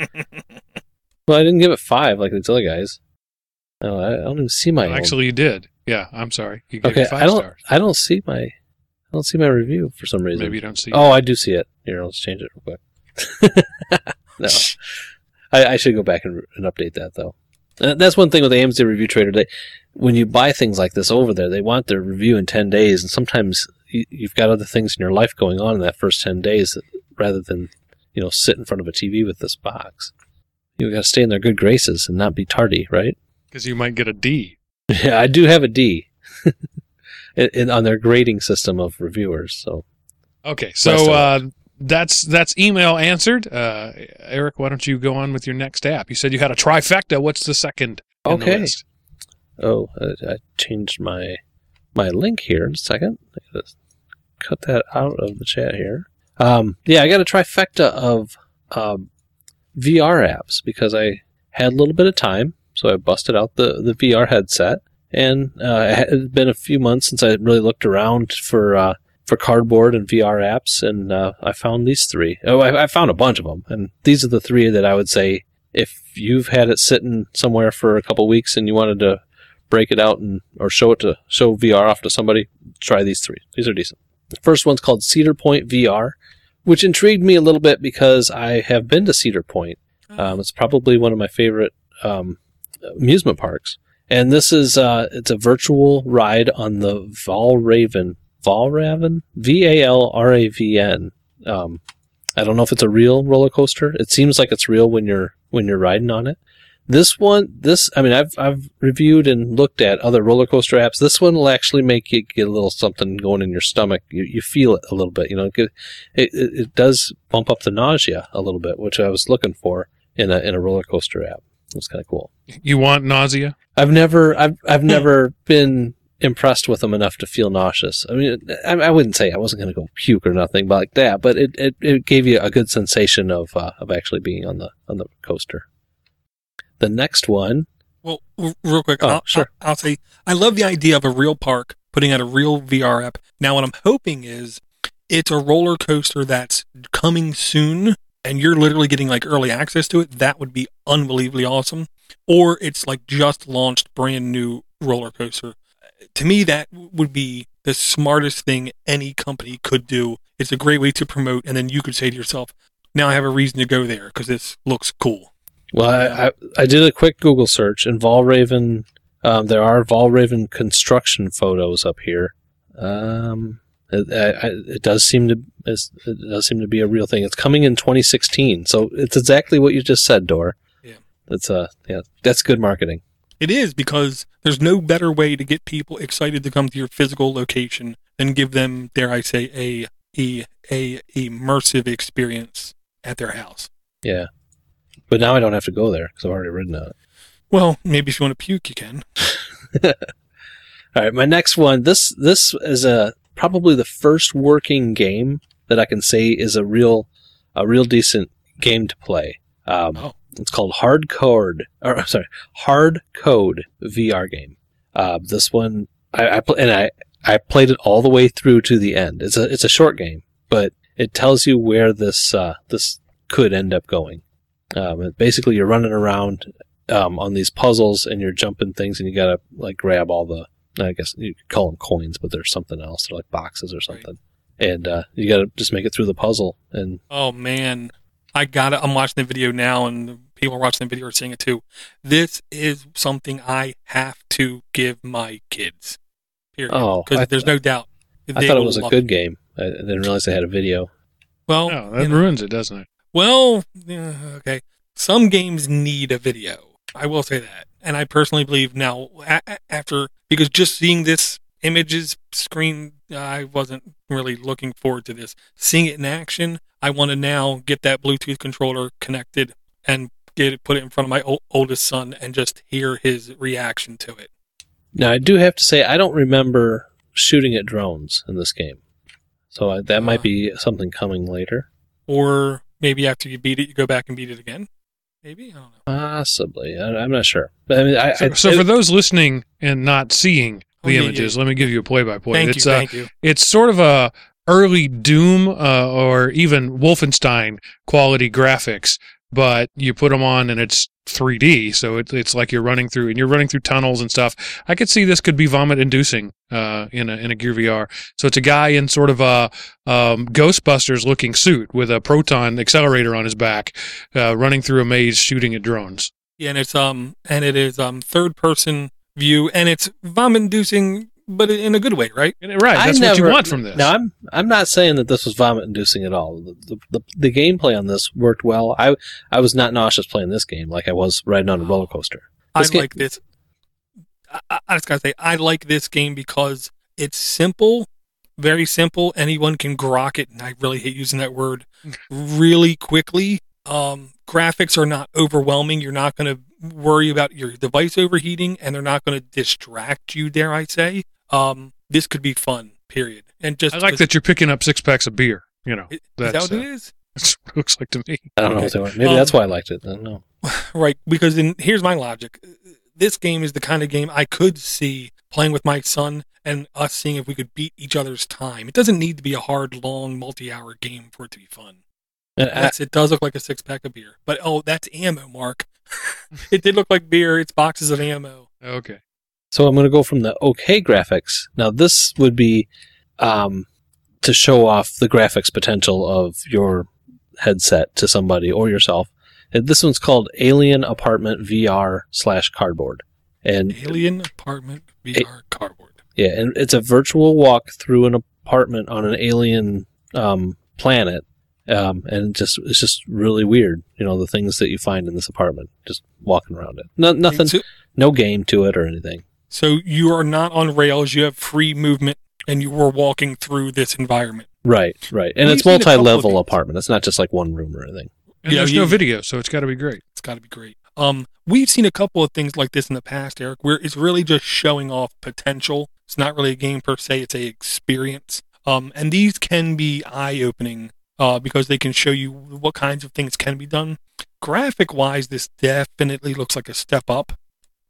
Well, I didn't give it five like these other guys. No, I, I don't even see my. Well, own. actually, you did. Yeah, I'm sorry. You gave okay. it five I don't. stars. I don't see my. I don't see my review for some reason. Maybe you don't see. Oh, I do see it. Here, let's change it real quick. No, I, I should go back and, and update that though. Uh, that's one thing with the A M Z Review Trader. They, when you buy things like this over there, they want their review in ten days, and sometimes you, you've got other things in your life going on in that first ten days, that, rather than you know sit in front of a T V with this box. You've got to stay in their good graces and not be tardy, right? Because you might get a D. Yeah, I do have a D in, in, on their grading system of reviewers. So Okay, Rest so of uh, that's that's email answered. Uh, Eric, why don't you go on with your next app? You said you had a trifecta. What's the second? in the Okay. list? Oh, I, I changed my my link here in a second. I gotta cut that out of the chat here. Um, yeah, I got a trifecta of um, V R apps because I had a little bit of time, so I busted out the, the V R headset. And uh, it had been a few months since I really looked around for uh, for cardboard and V R apps, and uh, I found these three. Oh, I, I found a bunch of them, and these are the three that I would say if you've had it sitting somewhere for a couple weeks and you wanted to break it out and or show it to show V R off to somebody, try these three. These are decent. The first one's called Cedar Point V R, which intrigued me a little bit because I have been to Cedar Point. Um, it's probably one of my favorite um, amusement parks. And this is uh, it's a virtual ride on the Valraven, Valraven, V A L R A V N. Um, I don't know if it's a real roller coaster. It seems like it's real when you're when you're riding on it. This one, this I mean, I've I've reviewed and looked at other roller coaster apps. This one will actually make you get a little something going in your stomach. You you feel it a little bit. You know, it it, it does bump up the nausea a little bit, which I was looking for in a in a roller coaster app. It was kind of cool. You want nausea? I've never, I've, I've never been impressed with them enough to feel nauseous. I mean, I, I wouldn't say I wasn't going to go puke or nothing like that, but it, it, it gave you a good sensation of, uh, of actually being on the, on the coaster. The next one. Well, r- real quick, Oh, I'll, sure. I'll, I'll say I love the idea of a real park putting out a real V R app. Now, what I'm hoping is it's a roller coaster that's coming soon and you're literally getting like early access to it, that would be unbelievably awesome. Or it's like just launched brand new roller coaster. To me, that would be the smartest thing any company could do. It's a great way to promote, and then you could say to yourself, now I have a reason to go there because this looks cool. Well, I, I, I did a quick Google search, and Valraven, um, there are Valraven construction photos up here. Um, it, I, it does seem to it does seem to be a real thing. It's coming in twenty sixteen, so it's exactly what you just said, Dor. Yeah, that's uh, yeah, that's good marketing. It is, because there's no better way to get people excited to come to your physical location than give them, dare I say, a a, a immersive experience at their house. Yeah. But now I don't have to go there because I've already ridden on it. Well, maybe if you want to puke, you can. All right, my next one. This this is a probably the first working game that I can say is a real a real decent game to play. Um, oh. It's called Hard Code, or I'm sorry, Hard Code V R game. Uh, this one, I, I pl- and I I played it all the way through to the end. It's a it's a short game, but it tells you where this uh, this could end up going. Um, basically, you're running around um, on these puzzles, and you're jumping things, and you gotta like grab all the. I guess you could call them coins, but there's something else. They're like boxes or something, right. And uh, you gotta just make it through the puzzle. And oh man, I got it. I'm watching the video now, and people are watching the video are seeing it too. This is something I have to give my kids. Period. Oh, because there's no doubt. I thought it was a good it. game. I didn't realize they had a video. Well, no, that ruins know. it, doesn't it? Well, yeah, okay. Some games need a video. I will say that. And I personally believe now, a- after, because just seeing this images screen, I wasn't really looking forward to this. Seeing it in action, I want to now get that Bluetooth controller connected and get it, put it in front of my o- oldest son and just hear his reaction to it. Now, I do have to say, I don't remember shooting at drones in this game. So I, that uh, might be something coming later. Or maybe after you beat it, you go back and beat it again. Maybe? I don't know. Possibly. I, I'm not sure. But I mean, I, so, I, so it, for those listening and not seeing the oh, yeah, images, yeah. let me give you a play-by-play. Thank it's, you, uh, thank you. It's sort of a early Doom uh, or even Wolfenstein quality graphics, but you put them on and it's three D, so it, it's like you're running through and you're running through tunnels and stuff. I could see this could be vomit-inducing uh, in a in a Gear V R. So it's a guy in sort of a um, Ghostbusters-looking suit with a proton accelerator on his back, uh, running through a maze, shooting at drones. Yeah, and it's um and it is um third-person view, and it's vomit-inducing, but in a good way, right? Right. That's I what never, you want from this. Now, I'm I'm not saying that this was vomit-inducing at all. The, the, the, the gameplay on this worked well. I I was not nauseous playing this game like I was riding on a roller coaster. I This game- like this. I, I just gotta say, I like this game because it's simple, very simple. Anyone can grok it, and I really hate using that word, really quickly. Um, graphics are not overwhelming. You're not going to worry about your device overheating, and they're not going to distract you, dare I say. Um, this could be fun, period. And just I like that you're picking up six packs of beer. You know, Is that's, that what uh, it is? That's what it looks like to me. I don't know. Okay. What they were. Maybe Um, that's why I liked it. I don't know. Right, because in, here's my logic. This game is the kind of game I could see playing with my son and us seeing if we could beat each other's time. It doesn't need to be a hard, long, multi-hour game for it to be fun. And I- Yes, it does look like a six-pack of beer. But, oh, that's ammo, Mark. It did look like beer. It's boxes of ammo. Okay. So I'm going to go from the okay graphics. Now this would be um, to show off the graphics potential of your headset to somebody or yourself. And this one's called Alien Apartment V R slash Cardboard. And Alien Apartment V R Cardboard. yeah, and it's a virtual walk through an apartment on an alien um, planet. Um, and it just it's just really weird, you know, the things that you find in this apartment, just walking around it. No, nothing, So, no game to it or anything. so you are not on rails. You have free movement, and you were walking through this environment. Right, right. And We've it's seen a couple of multi-level these. apartment. It's not just like one room or anything. And Yeah, there's you- no video, so it's got to be great. It's got to be great. Um, we've seen a couple of things like this in the past, Eric, where it's really just showing off potential. It's not really a game per se; it's a experience. Um, and these can be eye-opening uh, because they can show you what kinds of things can be done. Graphic-wise, this definitely looks like a step up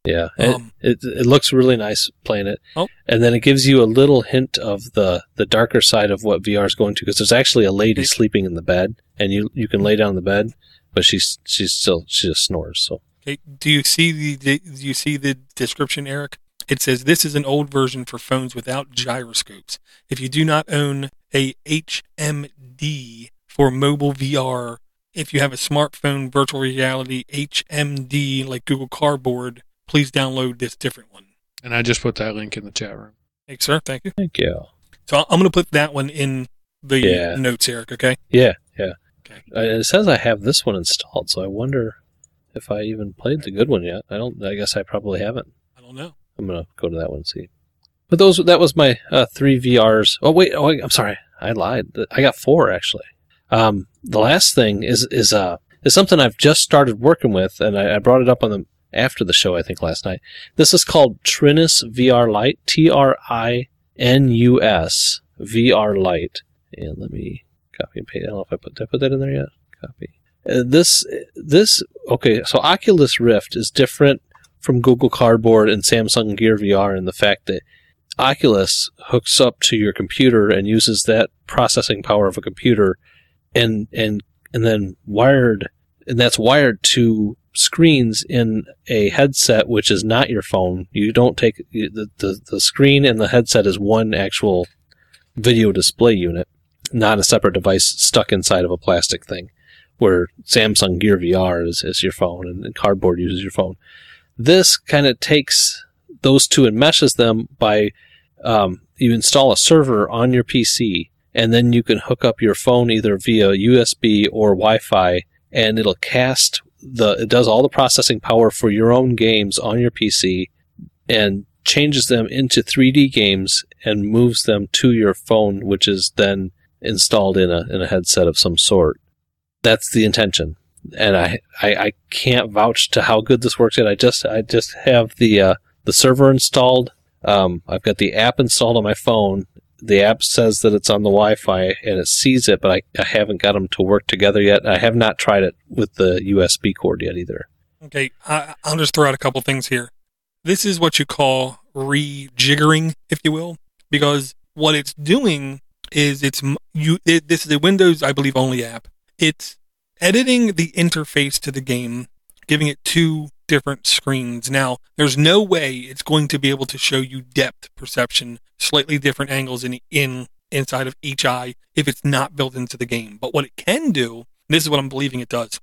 Yeah, it, Um, it it looks really nice playing it, Oh. and then it gives you a little hint of the, the darker side of what V R is going to, because there's actually a lady Okay. sleeping in the bed, and you you can lay down in the bed, but she's she's still she just snores. So Okay, do you see the do you see the description, Eric? It says this is an old version for phones without gyroscopes. If you do not own a H M D for mobile V R, if you have a smartphone virtual reality H M D like Google Cardboard, please download this different one. And I just put that link in the chat room. Thanks, sir. Thank you. thank you. So I'm going to put that one in the Yeah. notes, Eric. Okay. Yeah, yeah. Okay. Uh, it says I have this one installed, so I wonder if I even played the good one yet. I don't. I guess I probably haven't. I don't know. I'm gonna go to that one and see. But those that was my uh, three V Rs. Oh wait, oh I'm sorry, I lied. I got four actually. Um, the last thing is is uh is something I've just started working with, and I, I brought it up on the after the show I think last night. This is called Trinus V R Lite. T R I N U S V R Lite. And let me copy and paste. I don't know if I put did I put that in there yet. Copy. Uh, this this okay. So Oculus Rift is different from Google Cardboard and Samsung Gear V R in the fact that Oculus hooks up to your computer and uses that processing power of a computer, and and and then wired, and that's wired to screens in a headset which is not your phone. You don't take the the, the screen, and the headset is one actual video display unit, not a separate device stuck inside of a plastic thing, where Samsung Gear V R is, is your phone and, and Cardboard uses your phone. This kind of takes those two and meshes them by um, you install a server on your P C, and then you can hook up your phone either via U S B or Wi-Fi, and it'll cast the it does all the processing power for your own games on your P C and changes them into three D games and moves them to your phone, which is then installed in a in a headset of some sort. That's the intention. And I, I, I can't vouch to how good this works yet. I just I just have the uh, the server installed. Um, I've got the app installed on my phone. The app says that it's on the Wi-Fi and it sees it, but I, I haven't got them to work together yet. I have not tried it with the U S B cord yet either. Okay, I, I'll just throw out a couple things here. This is what you call rejiggering, if you will, because what it's doing is it's you. It, this is a Windows, I believe, only app. It's editing the interface to the game, giving it two different screens. Now, there's no way it's going to be able to show you depth perception, slightly different angles in in inside of each eye if it's not built into the game. But what it can do, this is what I'm believing it does.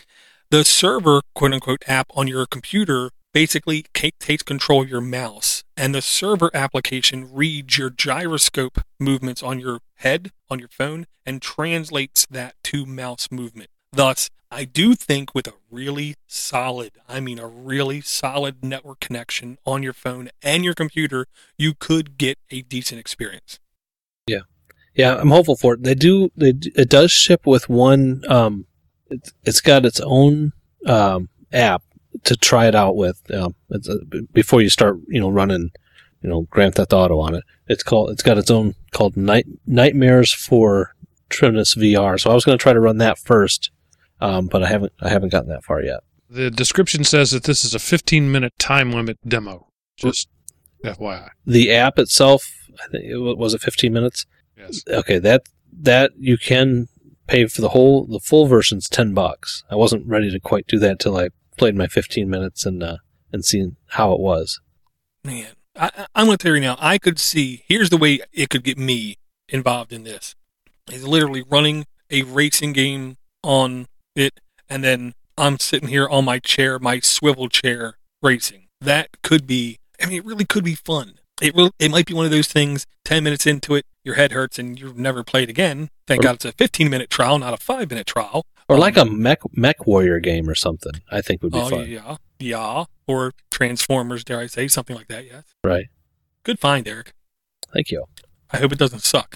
The server, quote unquote, app on your computer basically takes control of your mouse, and the server application reads your gyroscope movements on your head, on your phone, and translates that to mouse movement. Thus, I do think with a really solid, I mean a really solid network connection on your phone and your computer, you could get a decent experience. Yeah, yeah, I'm hopeful for it. They do. They, it does ship with one. Um, it's, it's got its own um, app to try it out with. Um, it's, uh, before you start, you know, running, you know, Grand Theft Auto on it. It's called. It's got its own called Night Nightmares for Trinus V R. So I was going to try to run that first. Um, but I haven't I haven't gotten that far yet. The description says that this is a fifteen minute time limit demo. Just F Y I. The app itself, I think it was, was it fifteen minutes? Yes. Okay, that that you can pay for the whole the full version's ten bucks. I wasn't ready to quite do that till I played my fifteen minutes and uh, and seen how it was. Man, I, I'm going to tell you now, I could see, here's the way it could get me involved in this. It's literally running a racing game on it, and then I'm sitting here on my chair, my swivel chair, racing. That could be, I mean, it really could be fun. It will, it might be one of those things, ten minutes into it, your head hurts and you've never played again. Thank or, God it's a fifteen minute trial, not a five minute trial. Or um, like a mech, mech warrior game or something, I think would be oh, fun. yeah, yeah. Or Transformers, dare I say, something like that, yes. Right. Good find, Eric. Thank you. I hope it doesn't suck.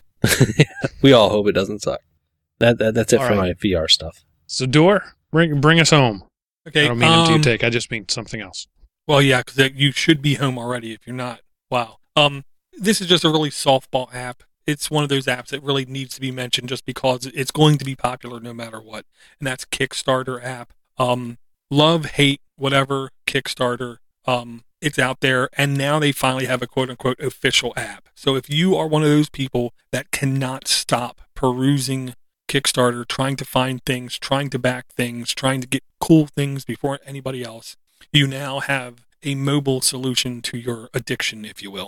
We all hope it doesn't suck. That, that That's it all for right. my V R stuff. So, Door, bring bring us home. Okay. I don't mean um, empty you take. I just mean something else. Well, yeah, because you should be home already if you're not. Wow. Um, this is just a really softball app. It's one of those apps that really needs to be mentioned just because it's going to be popular no matter what. And that's Kickstarter app. Um, love, hate, whatever, Kickstarter. Um, it's out there, and now they finally have a quote-unquote official app. So if you are one of those people that cannot stop perusing Kickstarter, trying to find things, trying to back things, trying to get cool things before anybody else, you now have a mobile solution to your addiction, if you will.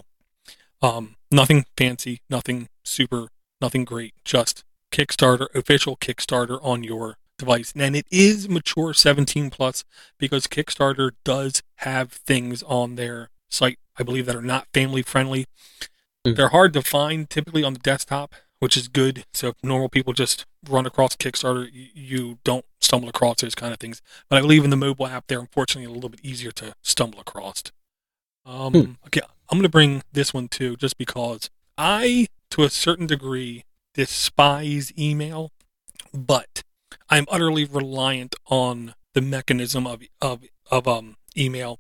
Um, nothing fancy, nothing super, nothing great, just Kickstarter, official Kickstarter on your device. And it is mature seventeen plus because Kickstarter does have things on their site, I believe, that are not family friendly. Mm. They're hard to find typically on the desktop, which is good. So if normal people just run across Kickstarter, you, you don't stumble across those kind of things. But I believe in the mobile app, they're unfortunately a little bit easier to stumble across. Um, hmm. Okay, I'm going to bring this one too, just because I, to a certain degree, despise email, but I'm utterly reliant on the mechanism of of of um email.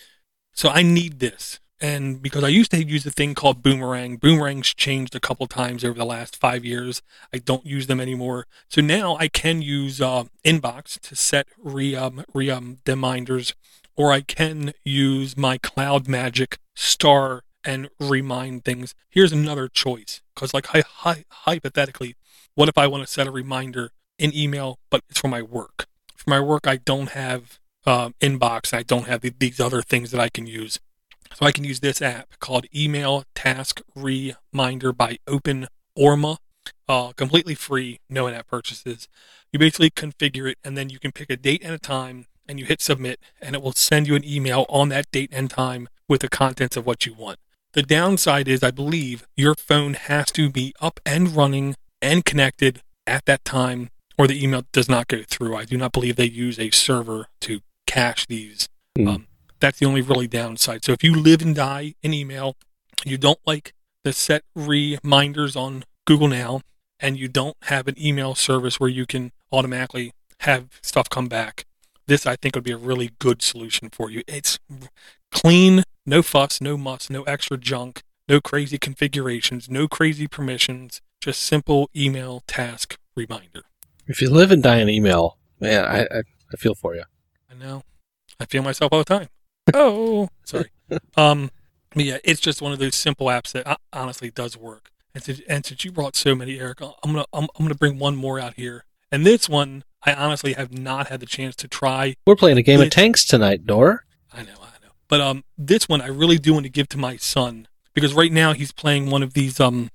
So I need this. And because I used to use a thing called Boomerang. Boomerang's changed a couple times over the last five years. I don't use them anymore. So now I can use uh, Inbox to set re um re um reminders, or I can use my Cloud Magic star and remind things. Here's another choice, because like hi- hi- hypothetically, what if I want to set a reminder in email, but it's for my work? For my work, I don't have uh, Inbox. I don't have the, these other things that I can use. So I can use this app called Email Task Reminder by OpenOrma. Uh, completely free, no in-app purchases. You basically configure it, and then you can pick a date and a time, and you hit submit, and it will send you an email on that date and time with the contents of what you want. The downside is, I believe, your phone has to be up and running and connected at that time, or the email does not go through. I do not believe they use a server to cache these. Mm. Um, that's the only really downside. So if you live and die in email, you don't like the set reminders on Google Now, and you don't have an email service where you can automatically have stuff come back, this I think would be a really good solution for you. It's clean, no fuss, no muss, no extra junk, no crazy configurations, no crazy permissions, just simple email task reminder. If you live and die in email, man, I, I, I feel for you. I know. I feel myself all the time. Oh, sorry. Um, but yeah, it's just one of those simple apps that honestly does work. And since, and since you brought so many, Eric, I'm gonna I'm, I'm gonna bring one more out here. And this one, I honestly have not had the chance to try. We're playing a game it's, of tanks tonight, Dor. I know, I know. But um, this one I really do want to give to my son, because right now he's playing one of these um,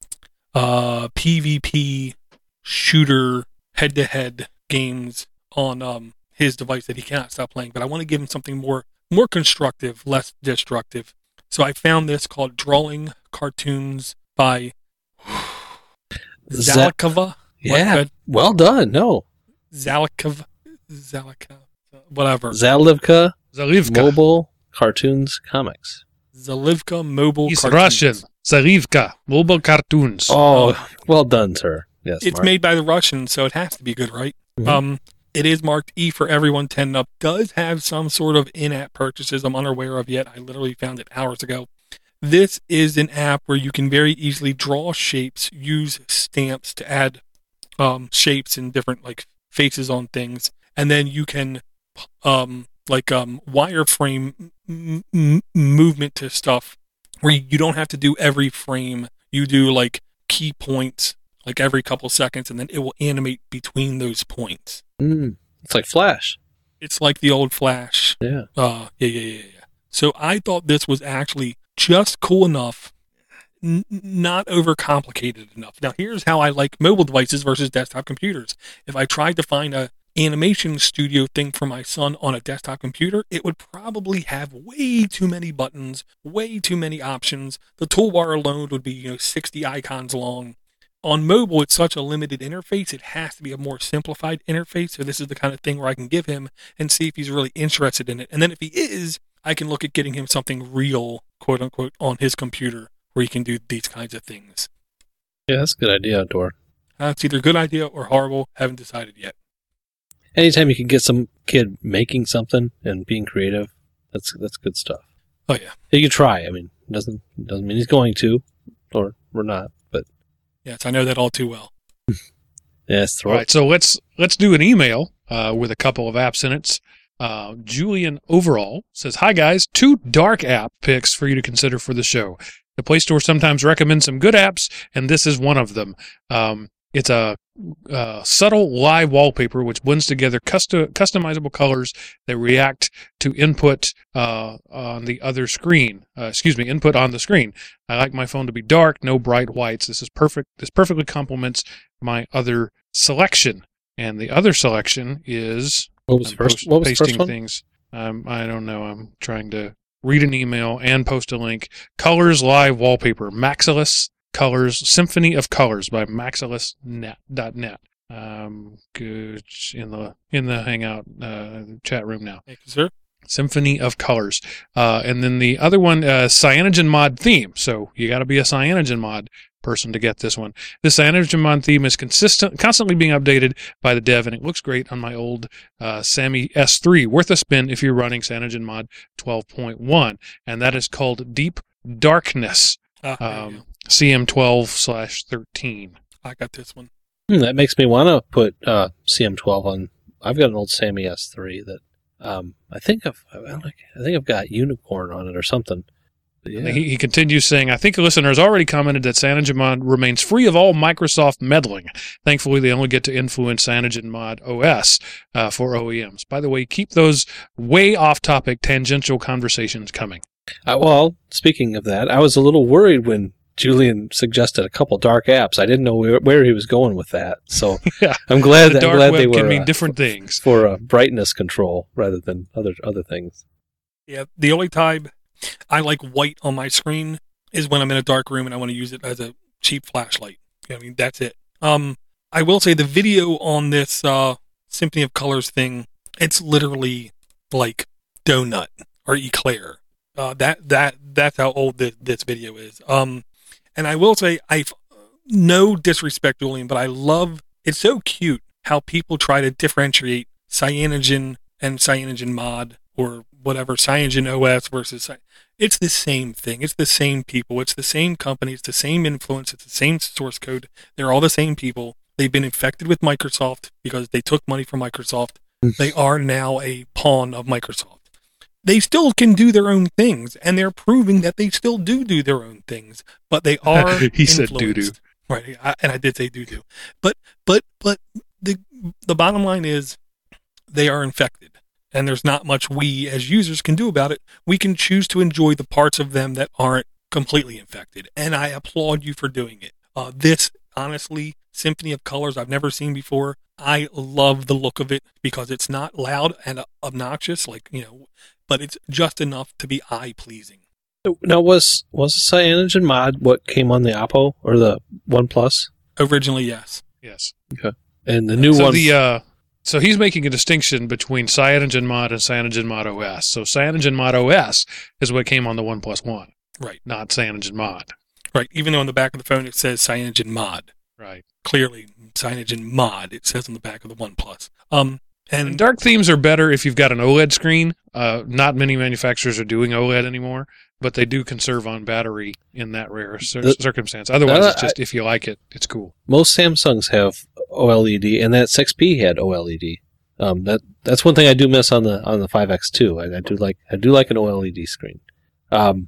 uh, PvP shooter head-to-head games on um his device that he cannot stop playing. But I want to give him something more more constructive, less destructive. So I found this called Drawing Cartoons by Zalakova. Yeah, what, well done. No. Zalakova. Zalika. Whatever. Zalivka. Zalivka. Mobile Cartoons Comics. Zalivka Mobile He's Cartoons. Russian. Zalivka. Mobile Cartoons. Oh, oh, well done, sir. Yes, it's Mark. made by the Russians, so it has to be good, right? Mm-hmm. Um, it is marked E for everyone ten and up. Does have some sort of in-app purchases I'm unaware of yet. I literally found it hours ago. This is an app where you can very easily draw shapes, use stamps to add um, shapes and different like faces on things, and then you can um, like um, wireframe m- m- movement to stuff where you don't have to do every frame. You do like key points like every couple seconds, and then it will animate between those points. Mm, it's like Flash. It's like the old Flash. Yeah. Uh, yeah, yeah, yeah, yeah. So I thought this was actually just cool enough, n- not overcomplicated enough. Now, here's how I like mobile devices versus desktop computers. If I tried to find a animation studio thing for my son on a desktop computer, it would probably have way too many buttons, way too many options. The toolbar alone would be, you know, sixty icons long. On mobile, it's such a limited interface, it has to be a more simplified interface. So this is the kind of thing where I can give him and see if he's really interested in it. And then if he is, I can look at getting him something real, quote unquote, on his computer where he can do these kinds of things. Yeah, that's a good idea, Dor. Uh, it's either a good idea or horrible. Haven't decided yet. Anytime you can get some kid making something and being creative, that's that's good stuff. Oh yeah, you can try. I mean, it doesn't doesn't mean he's going to, or we're not. But yes, I know that all too well. Yes. All right, so let's let's do an email uh, with a couple of apps in it. Uh, Julian Overall says, "Hi guys, two dark app picks for you to consider for the show. The Play Store sometimes recommends some good apps, and this is one of them. Um, it's a uh, subtle live wallpaper which blends together custom, customizable colors that react to input uh, on the other screen. Uh, excuse me, input on the screen. I like my phone to be dark, no bright whites. This is perfect. This perfectly complements my other selection. And the other selection is What was I'm first? post- What was the pasting first one? things. Um, I don't know. I'm trying to read an email and post a link. Colors Live Wallpaper. Maxilis Colors. Symphony of Colors by maxilis dot net. Um, good in the in the Hangout uh, chat room now. Thank you, sir. Symphony of Colors. Uh, and then the other one, uh, Cyanogen Mod theme. So you got to be a Cyanogen Mod person to get this one. This Cyanogen Mod theme is consistent, constantly being updated by the dev, and it looks great on my old uh, Sammy S three. Worth a spin if you're running Cyanogen Mod twelve point one, and that is called Deep Darkness, Ah, there you um, go. C M twelve slash thirteen. I got this one. Hmm, that makes me want to put uh, C M twelve on. I've got an old Sammy S three that um, I think I've I don't know, I think I've got Unicorn on it or something. But yeah. He, he continues saying, I think a listener has already commented that Cyanogen Mod remains free of all Microsoft meddling. Thankfully, they only get to influence Cyanogen Mod O S uh, for O E Ms. By the way, keep those way off-topic tangential conversations coming. Uh, well, speaking of that, I was a little worried when Julian suggested a couple dark apps. I didn't know where, where he was going with that. So Yeah. I'm glad The that I'm dark glad web they were can mean uh, different things. for uh, brightness control rather than other other things. Yeah, the only time I like white on my screen is when I'm in a dark room and I want to use it as a cheap flashlight. I mean, that's it. Um, I will say the video on this uh, Symphony of Colors thing, it's literally like donut or eclair. Uh, that that that's how old this, this video is. Um, and I will say, I no disrespect, Julian, but I love. It's so cute how people try to differentiate Cyanogen and Cyanogen Mod or whatever, Cyanogen O S versus. It's the same thing. It's the same people. It's the same company. It's the same influence. It's the same source code. They're all the same people. They've been infected with Microsoft because they took money from Microsoft. They are now a pawn of Microsoft. They still can do their own things, and they're proving that they still do do their own things. But they are He said influenced. doo-doo. Right, I, and I did say doo doo. But but but the the bottom line is they are infected, and there's not much we as users can do about it. We can choose to enjoy the parts of them that aren't completely infected, and I applaud you for doing it. Uh, this honestly, Symphony of Colors, I've never seen before. I love the look of it because it's not loud and obnoxious, like, you know, but it's just enough to be eye pleasing. Now, was was the Cyanogen Mod what came on the Oppo or the OnePlus? Originally, yes. Yes. And the new so one. the uh, so he's making a distinction between Cyanogen Mod and Cyanogen Mod O S. So Cyanogen Mod O S is what came on the OnePlus One, Right, not Cyanogen Mod. right. Even though on the back of the phone it says Cyanogen Mod. Right. Clearly, Cyanogen Mod, it says on the back of the OnePlus. Um, And and dark themes are better if you've got an OLED screen. Uh, not many manufacturers are doing OLED anymore, but they do conserve on battery in that rare cir- The- circumstance. Otherwise, Uh, it's just if you like it, it's cool. Most Samsungs have OLED, and that six P had OLED. Um, that that's one thing I do miss on the on the five X two. I, I do like I do like an OLED screen. Um,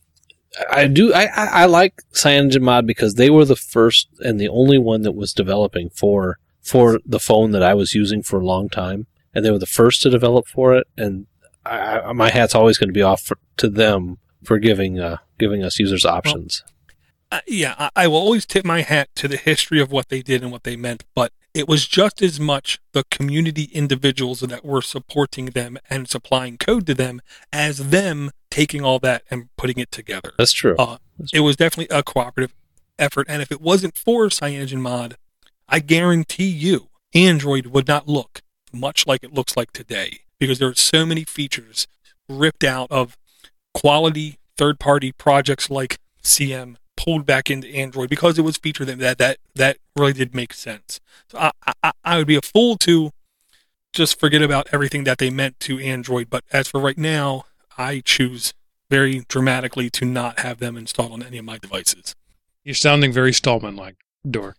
I do I, I, I like Cyanogen Mod because they were the first and the only one that was developing for for the phone that I was using for a long time, and they were the first to develop for it. And I, I, my hat's always going to be off for, to them for giving uh, giving us users options. uh, yeah, I, I will always tip my hat to the history of what they did and what they meant, but it was just as much the community individuals that were supporting them and supplying code to them as them taking all that and putting it together. That's true. Uh, it was definitely a cooperative effort, and if it wasn't for Cyanogen Mod, I guarantee you Android would not look much like it looks like today, because there are so many features ripped out of quality third-party projects like C M pulled back into Android because it was feature that that that, that really did make sense. So I, I I would be a fool to just forget about everything that they meant to Android, but as for right now, I choose very dramatically to not have them installed on any of my devices. You're sounding very Stallman-like, Door.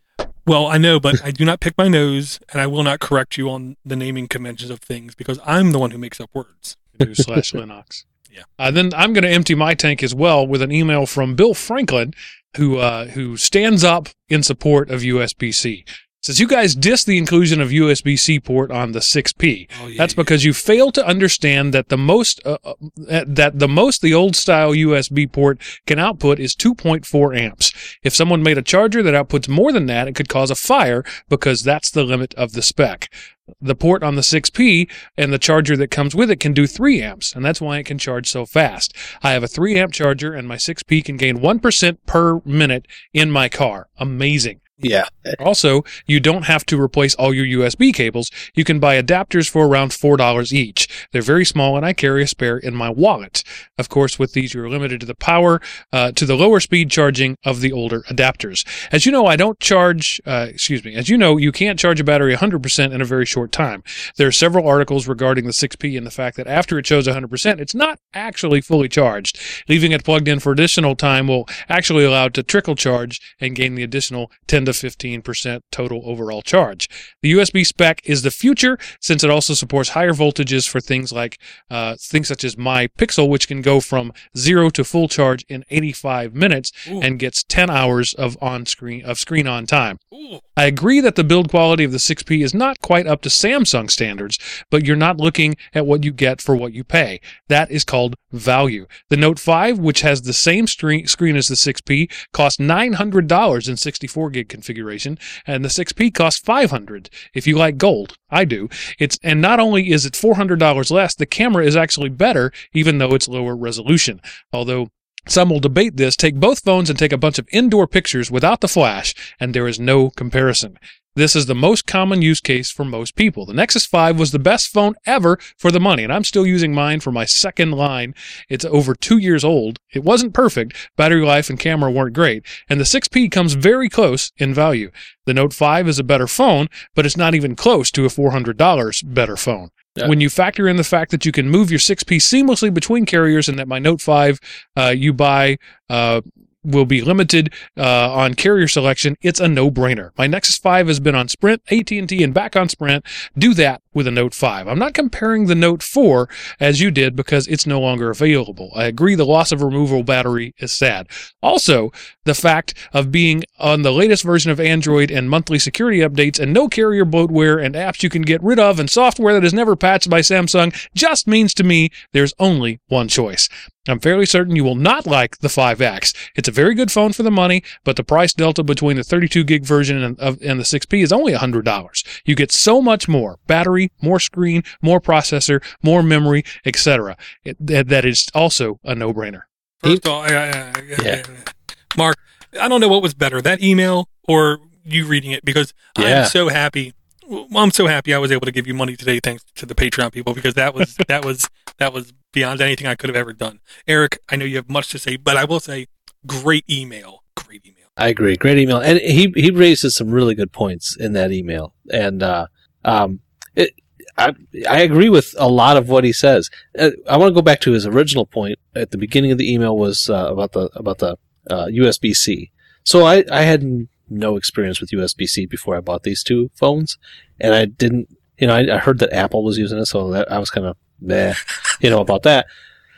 Well, I know, but I do not pick my nose, and I will not correct you on the naming conventions of things because I'm the one who makes up words. slash Linux. Yeah. Uh, then I'm going to empty my tank as well with an email from Bill Franklin, who uh, who stands up in support of U S B C. Says, you guys diss the inclusion of U S B C port on the six P. Oh, yeah, That's yeah. because you fail to understand that the most uh, uh, that the most the old style U S B port can output is two point four amps. If someone made a charger that outputs more than that, it could cause a fire because that's the limit of the spec. The port on the six P and the charger that comes with it can do three amps, and that's why it can charge so fast. I have a three amp charger, and my six P can gain one percent per minute in my car. Amazing. Yeah. Also, you don't have to replace all your U S B cables. You can buy adapters for around four dollars each. They're very small, and I carry a spare in my wallet. Of course, with these, you're limited to the power, uh, to the lower speed charging of the older adapters. As you know, I don't charge, uh, excuse me, as you know, you can't charge a battery one hundred percent in a very short time. There are several articles regarding the six P and the fact that after it shows one hundred percent, it's not actually fully charged. Leaving it plugged in for additional time will actually allow it to trickle charge and gain the additional ten to fifteen percent total overall charge. The U S B spec is the future since it also supports higher voltages for things like uh, things such as my Pixel, which can go from zero to full charge in eighty-five minutes Ooh. and gets ten hours of on screen of screen on time. Ooh. I agree that the build quality of the six P is not quite up to Samsung standards, but you're not looking at what you get for what you pay. That is called value. The Note five, which has the same screen screen as the six P, costs nine hundred dollars in sixty-four gig configuration, and the six P costs five hundred dollars if you like gold. I do. It's and not only is it four hundred dollars less, the camera is actually better, even though it's lower resolution. Although some will debate this, take both phones and take a bunch of indoor pictures without the flash, and there is no comparison. This is the most common use case for most people. The Nexus five was the best phone ever for the money, and I'm still using mine for my second line. It's over two years old. It wasn't perfect. Battery life and camera weren't great, and the six P comes very close in value. The Note five is a better phone, but it's not even close to a four hundred dollars better phone. Yeah. When you factor in the fact that you can move your six P seamlessly between carriers and that my Note five uh, you buy uh, will be limited uh, on carrier selection, it's a no-brainer. My Nexus five has been on Sprint, A T and T, and back on Sprint. Do that with a Note five. I'm not comparing the Note four as you did because it's no longer available. I agree the loss of removable battery is sad. Also, the fact of being on the latest version of Android and monthly security updates and no carrier bloatware and apps you can get rid of and software that is never patched by Samsung just means to me there's only one choice. I'm fairly certain you will not like the five X. It's a very good phone for the money, but the price delta between the thirty-two gig version and, of, and the six P is only one hundred dollars. You get so much more. Battery, more screen, more processor, more memory, et cetera. That, that is also a no-brainer. First of all, I, I, I, yeah. Mark, I don't know what was better, that email or you reading it, because yeah. I'm so happy. Well, I'm so happy I was able to give you money today thanks to the Patreon people, because that was that was that was beyond anything I could have ever done. Eric, I know you have much to say, but I will say, great email, great email. I agree, great email, and he he raises some really good points in that email, and uh, um, it, I I agree with a lot of what he says. Uh, I want to go back to his original point at the beginning of the email was uh, about the about the uh, U S B C. So I I had no experience with U S B C before I bought these two phones, and I didn't, you know, I, I heard that Apple was using it, so that I was kind of meh, you know, about that.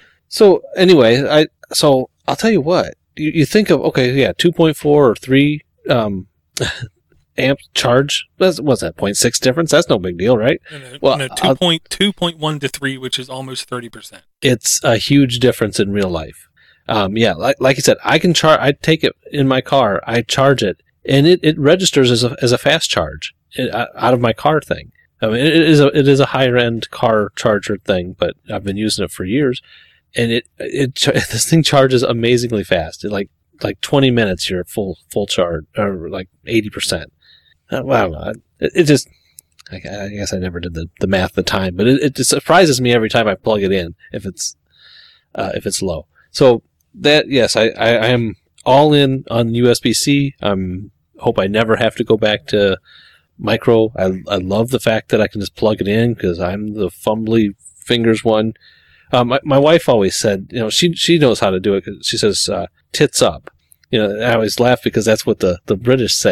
So anyway, I so I'll tell you what, you, you think of, okay, yeah, two point four or three um, amp charge. That's, what's that, zero point six difference? That's no big deal, right? No, no, well, no, two point two point one to three, which is almost thirty percent. It's a huge difference in real life. Um, yeah, like like you said, I can charge. I take it in my car. I charge it. And it, it registers as a as a fast charge out of my car thing. I mean, it is a it is a higher end car charger thing, but I've been using it for years, and it it this thing charges amazingly fast. It like like twenty minutes, you're full full charge, or like eighty percent. Well, I don't know. It, it just I, I guess I never did the, the math at the time, but it, it surprises me every time I plug it in if it's uh, if it's low. So that yes, I, I, I am all in on U S B C. I um, hope I never have to go back to micro. I I love the fact that I can just plug it in because I'm the fumbly fingers one. Um, my my wife always said, you know, she she knows how to do it. 'Cause she says uh, "tits up." You know, I always laugh because that's what the, the British say.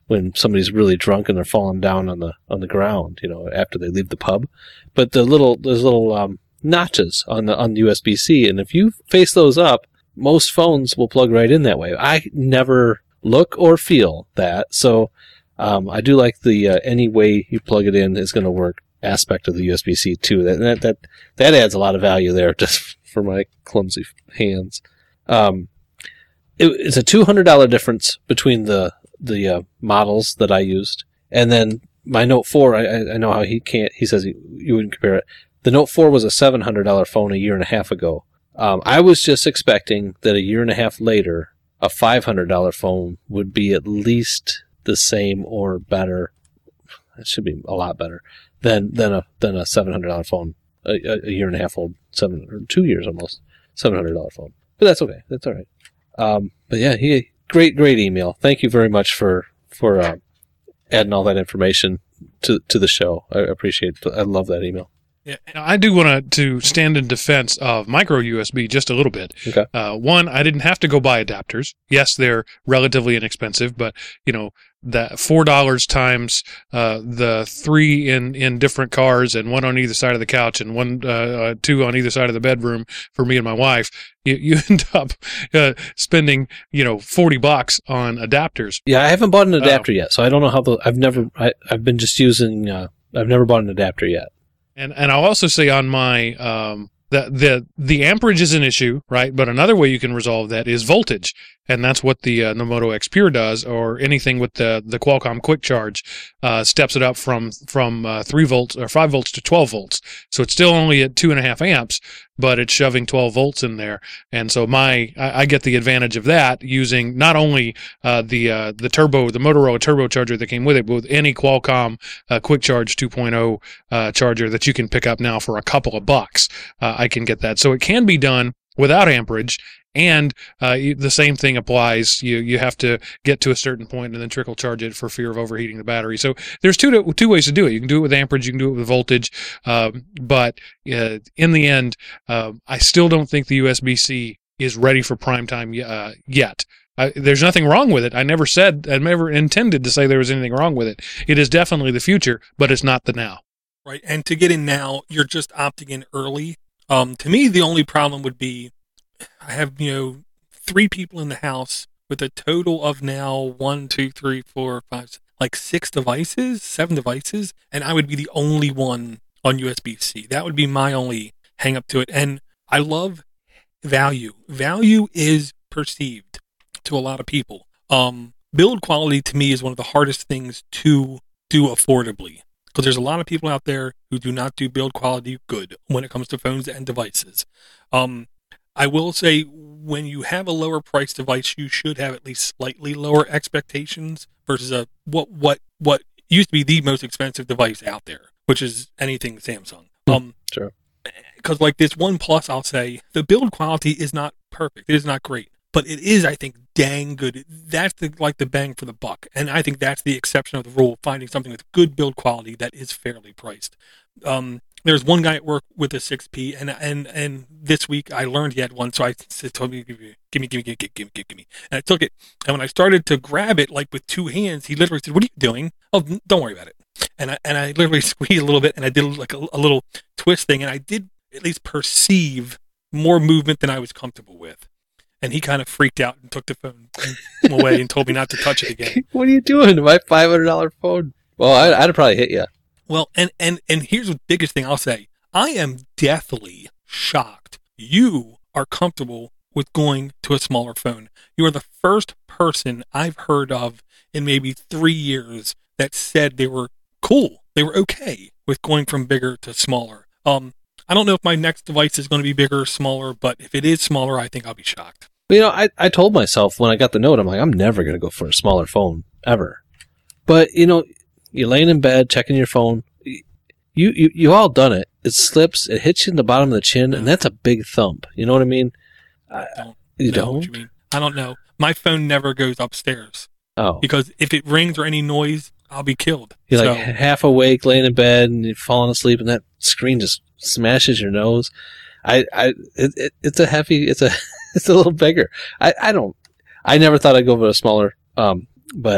when somebody's really drunk and they're falling down on the on the ground, you know, after they leave the pub. But the little those little um, notches on the on the U S B C, and if you face those up, most phones will plug right in that way. I never look or feel that, so um, I do like the uh, any way you plug it in is going to work aspect of the U S B C too. That that that that adds a lot of value there, just for my clumsy hands. Um, it, it's a two hundred dollars difference between the the uh, models that I used, and then my Note four. I, I know how he can't. He says he, you wouldn't compare it. The Note four was a seven hundred dollars phone a year and a half ago. Um, I was just expecting that a year and a half later, a five hundred dollars phone would be at least the same or better. It should be a lot better than than a than a seven hundred dollars phone, a, a year and a half old, seven or two years almost, seven hundred dollars phone. But that's okay. That's all right. Um, but yeah, he great great email. Thank you very much for for uh, adding all that information to to the show. I appreciate it. I love that email. Yeah, I do want to stand in defense of micro U S B just a little bit. Okay. Uh, one, I didn't have to go buy adapters. Yes, they're relatively inexpensive, but you know that four dollars times uh, the three in, in different cars and one on either side of the couch and one uh, uh, two on either side of the bedroom for me and my wife. You, you end up uh, spending you know forty bucks on adapters. Yeah, I haven't bought an adapter uh, yet, so I don't know how the. I've never. I, I've been just using. Uh, I've never bought an adapter yet. And and I'll also say on my um the the the amperage is an issue, right? But another way you can resolve that is voltage, and that's what the uh, Nomoto X Pure does, or anything with the the Qualcomm Quick Charge uh, steps it up from from uh, three volts or five volts to twelve volts. So it's still only at two and a half amps, but it's shoving twelve volts in there, and so my I, I get the advantage of that using not only uh, the uh, the turbo the Motorola turbocharger that came with it, but with any Qualcomm uh, Quick Charge two point oh uh, charger that you can pick up now for a couple of bucks. Uh, I can get that, so it can be done without amperage. And uh, you, the same thing applies. You you have to get to a certain point and then trickle charge it for fear of overheating the battery. So there's two to, two ways to do it. You can do it with amperage. You can do it with voltage. Um, but uh, in the end, uh, I still don't think the U S B C is ready for prime time uh, yet. I, there's nothing wrong with it. I never said, I never intended to say there was anything wrong with it. It is definitely the future, but it's not the now. Right. And to get in now, you're just opting in early. Um, to me, the only problem would be I have, you know, three people in the house with a total of now one, two, three, four, five, like six devices, seven devices, and I would be the only one on U S B C. That would be my only hang up to it. And I love value. Value is perceived to a lot of people. Um, build quality to me is one of the hardest things to do affordably, because there's a lot of people out there who do not do build quality good when it comes to phones and devices. Um, I will say, when you have a lower price device, you should have at least slightly lower expectations versus a what what what used to be the most expensive device out there, which is anything Samsung. Um, sure. Because like this OnePlus, I'll say the build quality is not perfect. It is not great, but it is, I think, dang good. That's the like the bang for the buck, and I think that's the exception of the rule. Finding something with good build quality that is fairly priced. Um, There's one guy at work with a six P, and and and this week I learned he had one, so I said, told me, give me, give me, give me, give me, give me, give me, and I took it. And when I started to grab it, like with two hands, he literally said, "What are you doing?" Oh, don't worry about it. And I and I literally squeezed a little bit, and I did like a, a little twist thing, and I did at least perceive more movement than I was comfortable with. And he kind of freaked out and took the phone away and told me not to touch it again. What are you doing to my five hundred dollars phone? Well, I'd, I'd probably hit you. Well, and, and, and here's the biggest thing I'll say. I am deathly shocked you are comfortable with going to a smaller phone. You are the first person I've heard of in maybe three years that said they were cool. They were okay with going from bigger to smaller. Um, I don't know if my next device is going to be bigger or smaller, but if it is smaller, I think I'll be shocked. You know, I, I told myself when I got the Note, I'm like, I'm never going to go for a smaller phone, ever. But, you know, you're laying in bed, checking your phone. You, you, you all done it. It slips, it hits you in the bottom of the chin, and that's a big thump. You know what I mean? I don't you know don't? what you mean. I don't know. My phone never goes upstairs. Oh. Because if it rings or any noise, I'll be killed. You're so, like half awake, laying in bed, and you're falling asleep, and that screen just smashes your nose. I, I, it, it, it's a heavy, it's a, it's a little bigger. I, I don't, I never thought I'd go for a smaller, um, but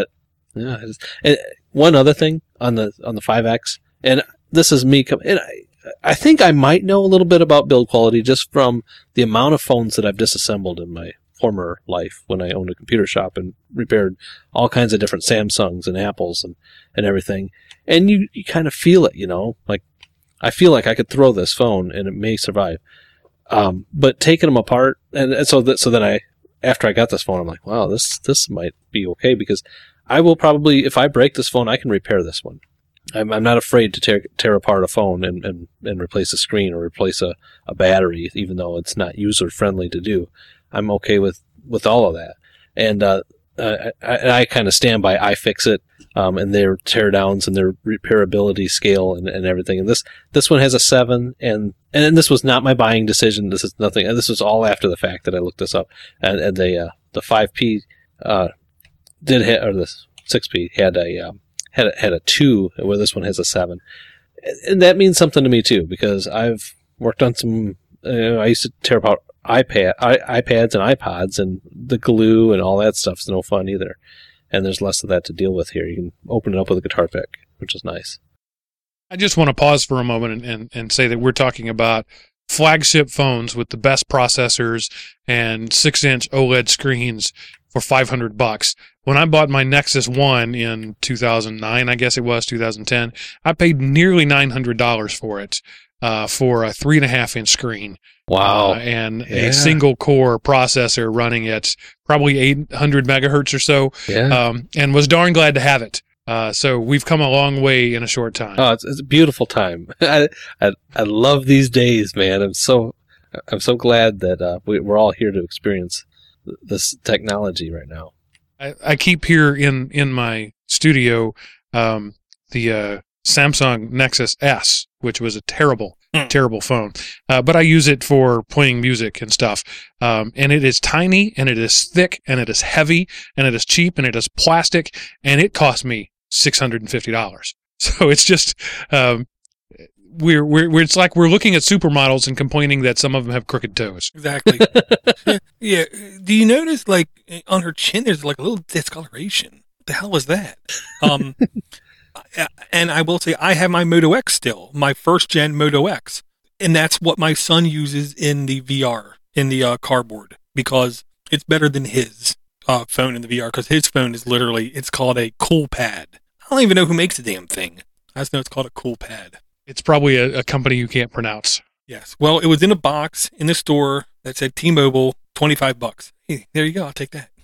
Yeah. It is. And one other thing on the on the five X, and this is me coming. And I, I think I might know a little bit about build quality just from the amount of phones that I've disassembled in my former life when I owned a computer shop and repaired all kinds of different Samsungs and Apples and, and everything. And you, you kind of feel it, you know, like I feel like I could throw this phone and it may survive. Um, but taking them apart, and, and so that, so then I, after I got this phone, I'm like, wow, this, this might be okay because I will probably, if I break this phone, I can repair this one. I'm, I'm not afraid to tear, tear apart a phone and, and, and replace a screen or replace a, a battery, even though it's not user friendly to do. I'm okay with, with all of that. And, uh, uh I, I kind of stand by iFixit, um, and their teardowns and their repairability scale and, and everything. And this, this one has a seven, and, and this was not my buying decision. This is nothing, and this was all after the fact that I looked this up. And, and the, uh, the five P, uh, did hit, or the six P had a, um, had a, had a two, where this one has a seven. And that means something to me too, because I've worked on some, uh, I used to tear apart iPad, I, iPads and iPods, and the glue and all that stuff's no fun either. And there's less of that to deal with here. You can open it up with a guitar pick, which is nice. I just want to pause for a moment and, and, and say that we're talking about flagship phones with the best processors and six-inch OLED screens for five hundred bucks. When I bought my Nexus one in two thousand nine, I guess it was, two thousand ten, I paid nearly nine hundred dollars for it, uh, for a three and a half inch screen. Wow. Uh, and Yeah. a single core processor running at probably eight hundred megahertz or so. Yeah. Um, and was darn glad to have it. Uh, so we've come a long way in a short time. Oh, it's, it's a beautiful time. I, I I love these days, man. I'm so I'm so glad that uh, we, we're all here to experience th- this technology right now. I, I keep here in, in my studio, um, the, uh, Samsung Nexus S, which was a terrible, Mm. terrible phone. Uh, but I use it for playing music and stuff. Um, and it is tiny, and it is thick, and it is heavy, and it is cheap, and it is plastic, and it cost me six hundred fifty dollars. So it's just, um, we're, we're, we're, it's like we're looking at supermodels and complaining that some of them have crooked toes. Exactly. Yeah. Do you notice, like, on her chin, there's like a little discoloration? What the hell is that? Um, and I will say, I have my Moto X still, my first gen Moto X, and that's what my son uses in the V R, in the uh, cardboard, because it's better than his uh, phone in the V R, because his phone is literally, it's called a Cool Pad. I don't even know who makes the damn thing. I just know it's called a Cool Pad. It's probably a, a company you can't pronounce. Yes. Well, it was in a box in the store that said T-Mobile, twenty-five bucks. Hey, there you go. I'll take that.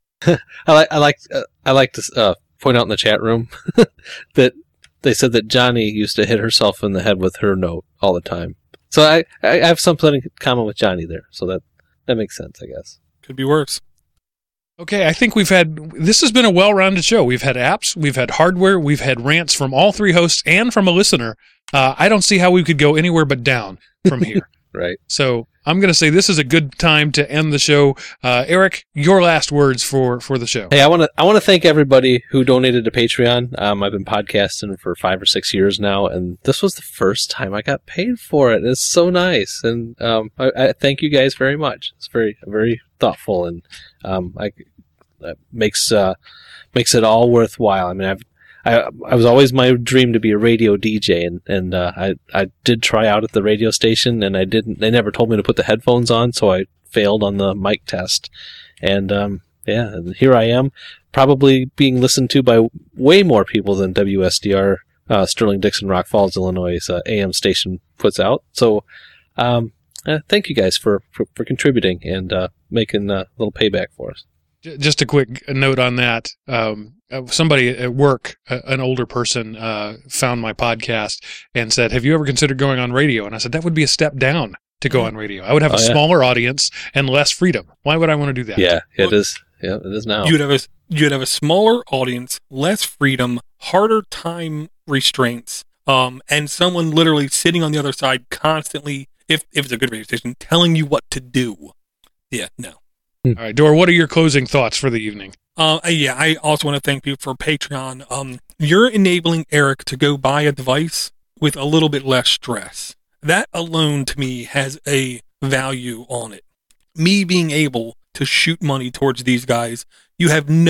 I like I like uh, I like to uh, point out in the chat room that they said that Johnny used to hit herself in the head with her note all the time. So I, I have something in common with Johnny there. So that that makes sense, I guess. Could be worse. Okay, I think we've had, this has been a well-rounded show. We've had apps, we've had hardware, we've had rants from all three hosts and from a listener. Uh, I don't see how we could go anywhere but down from here. Right. So I'm going to say this is a good time to end the show. Uh, Eric, your last words for, for the show. Hey, I want to I want to thank everybody who donated to Patreon. Um, I've been podcasting for five or six years now, and this was the first time I got paid for it. It's so nice, and um, I, I thank you guys very much. It's very very thoughtful, and um, I that makes uh, makes it all worthwhile. I mean, I've I I was always my dream to be a radio D J, and and uh, I I did try out at the radio station, and I didn't. They never told me to put the headphones on, so I failed on the mic test, and um, yeah, and here I am, probably being listened to by way more people than W S D R, uh, Sterling Dixon, Rock Falls, Illinois' uh, A M station puts out. So, um, uh, thank you guys for for, for contributing and uh, making a little payback for us. Just a quick note on that. Um, somebody at work, an older person, uh, found my podcast and said, "Have you ever considered going on radio?" And I said, "That would be a step down to go on radio. I would have Oh, a yeah. smaller audience and less freedom. Why would I want to do that?" Yeah, it is. Yeah, it is now. You'd have a you'd have a smaller audience, less freedom, harder time restraints, um, and someone literally sitting on the other side constantly, if if it's a good radio station, telling you what to do. Yeah, no. All right, Dor, what are your closing thoughts for the evening? Uh, yeah, I also want to thank you for Patreon. Um, you're enabling Eric to go buy a device with a little bit less stress. That alone, to me, has a value on it. Me being able to shoot money towards these guys, you have no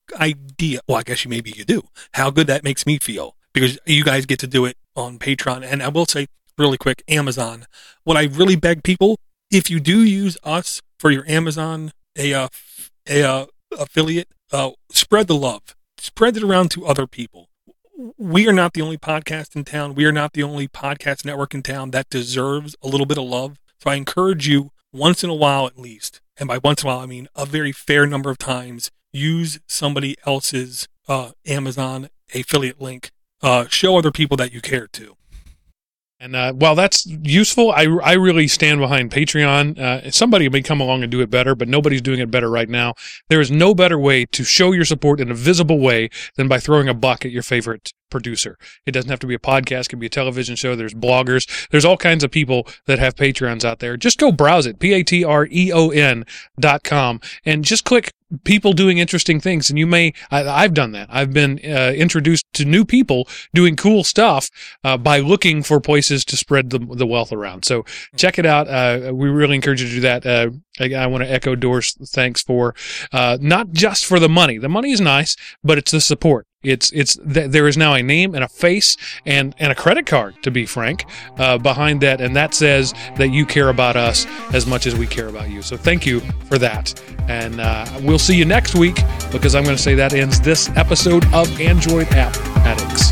idea. Well, I guess you maybe you do. How good that makes me feel, because you guys get to do it on Patreon. And I will say really quick, Amazon. What I really beg people, if you do use us for your Amazon a uh, a uh, affiliate, uh, spread the love. Spread it around to other people. We are not the only podcast in town. We are not the only podcast network in town that deserves a little bit of love. So I encourage you, once in a while at least, and by once in a while I mean a very fair number of times, use somebody else's uh, Amazon affiliate link. Uh, show other people that you care to. And uh, while that's useful, I, I really stand behind Patreon. Uh, somebody may come along and do it better, but nobody's doing it better right now. There is no better way to show your support in a visible way than by throwing a buck at your favorite producer. It doesn't have to be a podcast. It can be a television show. There's bloggers. There's all kinds of people that have Patreons out there. Just go browse it, P A T R E O N dot com, and just click people doing interesting things. And you may, I, I've done that. I've been uh, introduced to new people doing cool stuff uh, by looking for places to spread the, the wealth around. So check it out. Uh, we really encourage you to do that. Uh, I, I want to echo Doris' thanks for uh, not just for the money. The money is nice, but it's the support. It's it's th- there is now a name and a face and, and a credit card, to be frank, uh, behind that, and that says that you care about us as much as we care about you. So thank you for that, and uh, we'll see you next week, because I'm going to say that ends this episode of Android App Addicts.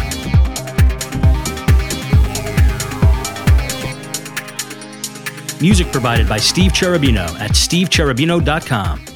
Music provided by Steve Cherubino at steve cherubino dot com.